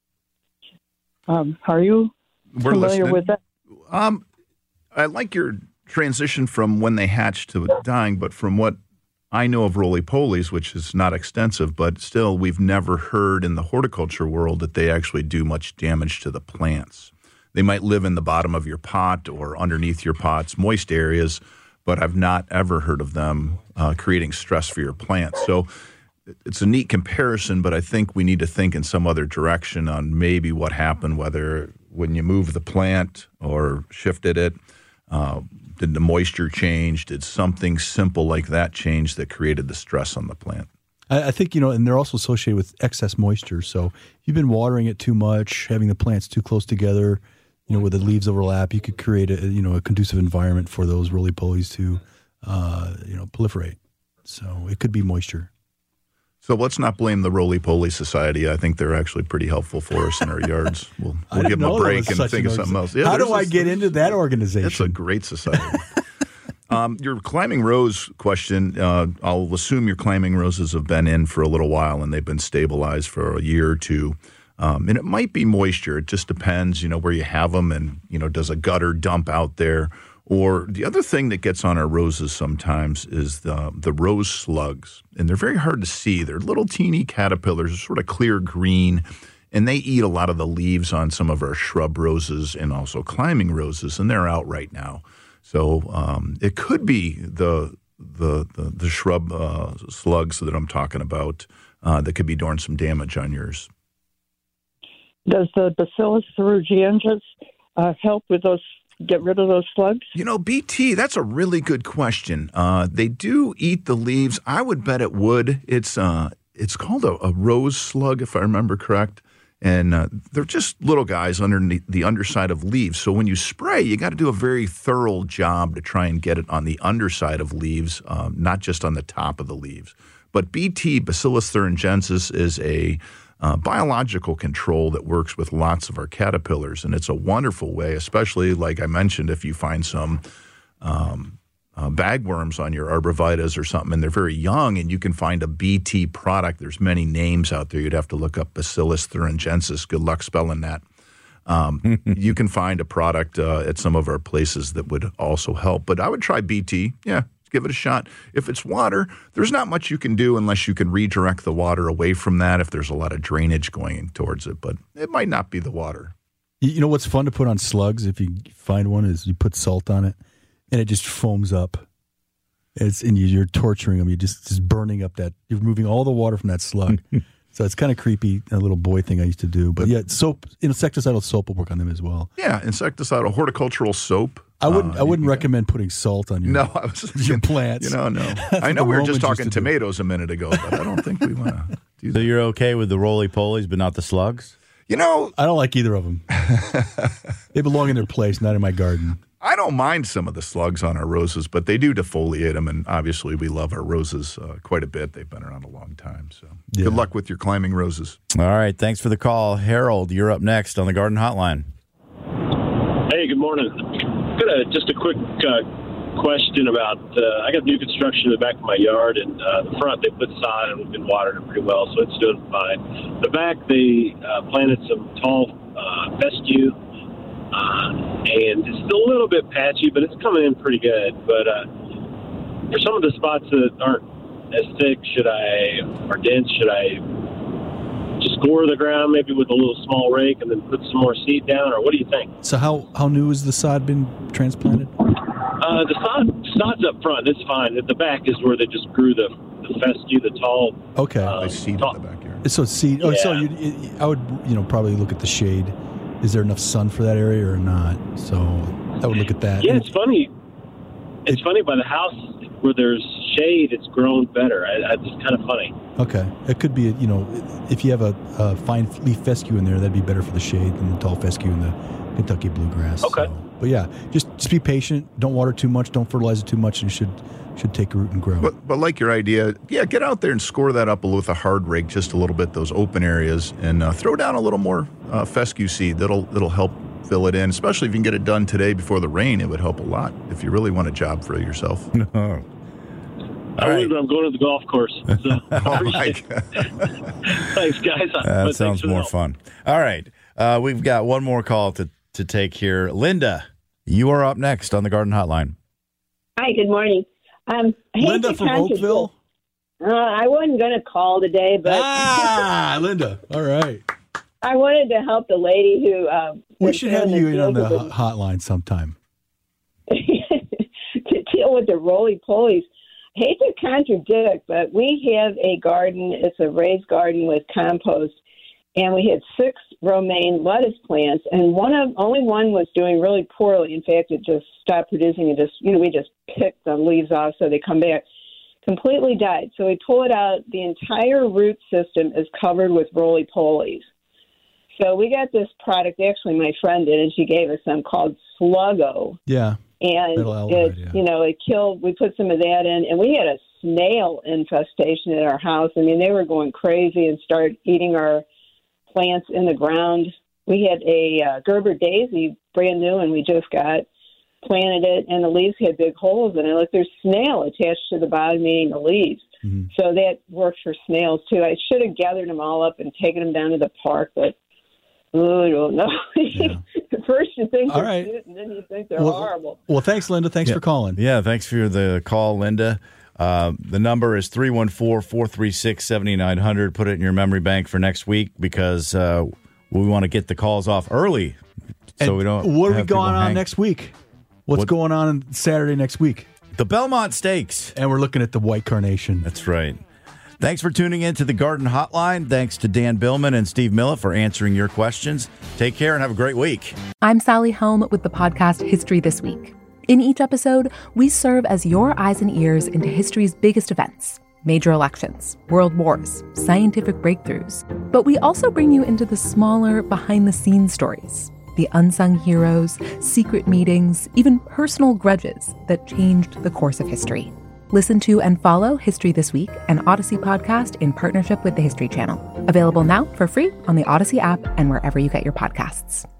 Are you familiar with that? I like your transition from when they hatch to dying, but from what I know of roly-polies, which is not extensive, but still we've never heard in the horticulture world that they actually do much damage to the plants. They might live in the bottom of your pot or underneath your pot's moist areas, but I've not ever heard of them creating stress for your plants. So it's a neat comparison, but I think we need to think in some other direction on maybe what happened, whether when you move the plant or shifted it, did the moisture change? Did something simple like that change that created the stress on the plant? I think, and they're also associated with excess moisture. So if you've been watering it too much, having the plants too close together, where the leaves overlap, you could create a conducive environment for those roly-polies to, proliferate. So it could be moisture. So let's not blame the Roly-Poly Society. I think they're actually pretty helpful for us in our yards. We'll give them a break and think of something else. Yeah, how do I get into that organization? It's a great society. Your climbing rose question, I'll assume your climbing roses have been in for a little while and they've been stabilized for a year or two. And it might be moisture. It just depends, where you have them and, does a gutter dump out there? Or the other thing that gets on our roses sometimes is the rose slugs. And they're very hard to see. They're little teeny caterpillars, sort of clear green, and they eat a lot of the leaves on some of our shrub roses and also climbing roses, and they're out right now. So it could be the shrub slugs that I'm talking about that could be doing some damage on yours. Does the Bacillus thuringiensis help with those? Get rid of those slugs? BT, that's a really good question. They do eat the leaves. I would bet it would. It's it's called a rose slug, if I remember correct. And they're just little guys underneath the underside of leaves. So when you spray, you got to do a very thorough job to try and get it on the underside of leaves, not just on the top of the leaves. But BT, Bacillus thuringiensis, is a biological control that works with lots of our caterpillars. And it's a wonderful way, especially, like I mentioned, if you find some bagworms on your arborvitaes or something, and they're very young, and you can find a BT product. There's many names out there. You'd have to look up Bacillus thuringiensis. Good luck spelling that. You can find a product at some of our places that would also help. But I would try BT. Yeah, give it a shot. If it's water, there's not much you can do unless you can redirect the water away from that if there's a lot of drainage going towards it. But it might not be the water. You know what's fun to put on slugs if you find one is you put salt on it. And it just foams up. And you're torturing them. You're just burning up that. You're removing all the water from that slug. So it's kind of creepy, a little boy thing I used to do. But yeah, soap, insecticidal soap will work on them as well. Yeah, insecticidal horticultural soap. I wouldn't recommend putting salt on your plants. No. I know we were just talking tomatoes a minute ago, but I don't think we want to do that. So you're okay with the roly-polies, but not the slugs? You know, I don't like either of them. They belong in their place, not in my garden. I don't mind some of the slugs on our roses, but they do defoliate them, and obviously we love our roses quite a bit. They've been around a long time, so good luck with your climbing roses. All right, thanks for the call. Harold, you're up next on the Garden Hotline. Hey, good morning. Got just a quick question about, I got new construction in the back of my yard, and the front they put sod, and we've been watering it pretty well, so it's doing fine. The back, they planted some tall fescue, and it's still a little bit patchy, but it's coming in pretty good. But for some of the spots that aren't as thick, or dense, should I just score the ground maybe with a little small rake and then put some more seed down, or what do you think? So how new has the sod been transplanted? The sod's up front. It's fine. At the back is where they just grew the fescue, the tall. Okay. They seed in the backyard. So seed. Oh, yeah. So I would probably look at the shade. Is there enough sun for that area or not? So I would look at that. Yeah, it's funny. It's funny by the house where there's shade, it's grown better. It's kind of funny. Okay, it could be. If you have a fine leaf fescue in there, that'd be better for the shade than the tall fescue in the Kentucky bluegrass. Okay. So, but yeah, just be patient. Don't water too much. Don't fertilize it too much, and it should take root and grow. But like your idea, yeah, get out there and score that up with a hard rake just a little bit, those open areas, and throw down a little more fescue seed. That'll help fill it in, especially if you can get it done today before the rain. It would help a lot if you really want a job for yourself. I'm going to the golf course. So Thanks, guys. That sounds more fun. All right. We've got one more call to take here. Linda, you are up next on the Garden Hotline. Hi, good morning. Linda from Oakville? I wasn't going to call today, but... Linda. All right. I wanted to help the lady who... we should have you in on the hotline sometime. To deal with the roly-polies. Hate to contradict, but we have a garden. It's a raised garden with compost, and we had 6 romaine lettuce plants, and only one was doing really poorly. In fact, it just stopped producing. It just, we just picked the leaves off so they come back. Completely died. So we pull it out. The entire root system is covered with roly-polies. So we got this product. Actually, my friend did, and she gave us some called Sluggo. Yeah. And it killed. We put some of that in, and we had a snail infestation at our house. I mean, they were going crazy and started eating our plants in the ground. We had a Gerber daisy, brand new, and we just planted it, and the leaves had big holes in it. Like there's snail attached to the bottom eating the leaves. Mm-hmm. So that works for snails too. I should have gathered them all up and taken them down to the park, but I don't know. Yeah. First you think they're cute, and then you think they're horrible. Well, thanks, Linda. Thanks for calling. Yeah, thanks for the call, Linda. The number is 314-436-7900. Put it in your memory bank for next week because we want to get the calls off early. So we don't. What are we going on next week? What's going on Saturday next week? The Belmont Stakes. And we're looking at the White Carnation. That's right. Thanks for tuning in to the Garden Hotline. Thanks to Dan Billman and Steve Millett for answering your questions. Take care and have a great week. I'm Sally Helm with the podcast History This Week. In each episode, we serve as your eyes and ears into history's biggest events. major elections, world wars, scientific breakthroughs. But we also bring you into the smaller, behind-the-scenes stories, the unsung heroes, secret meetings, even personal grudges that changed the course of history. Listen to and follow History This Week, an Odyssey podcast in partnership with the History Channel. Available now for free on the Odyssey app and wherever you get your podcasts.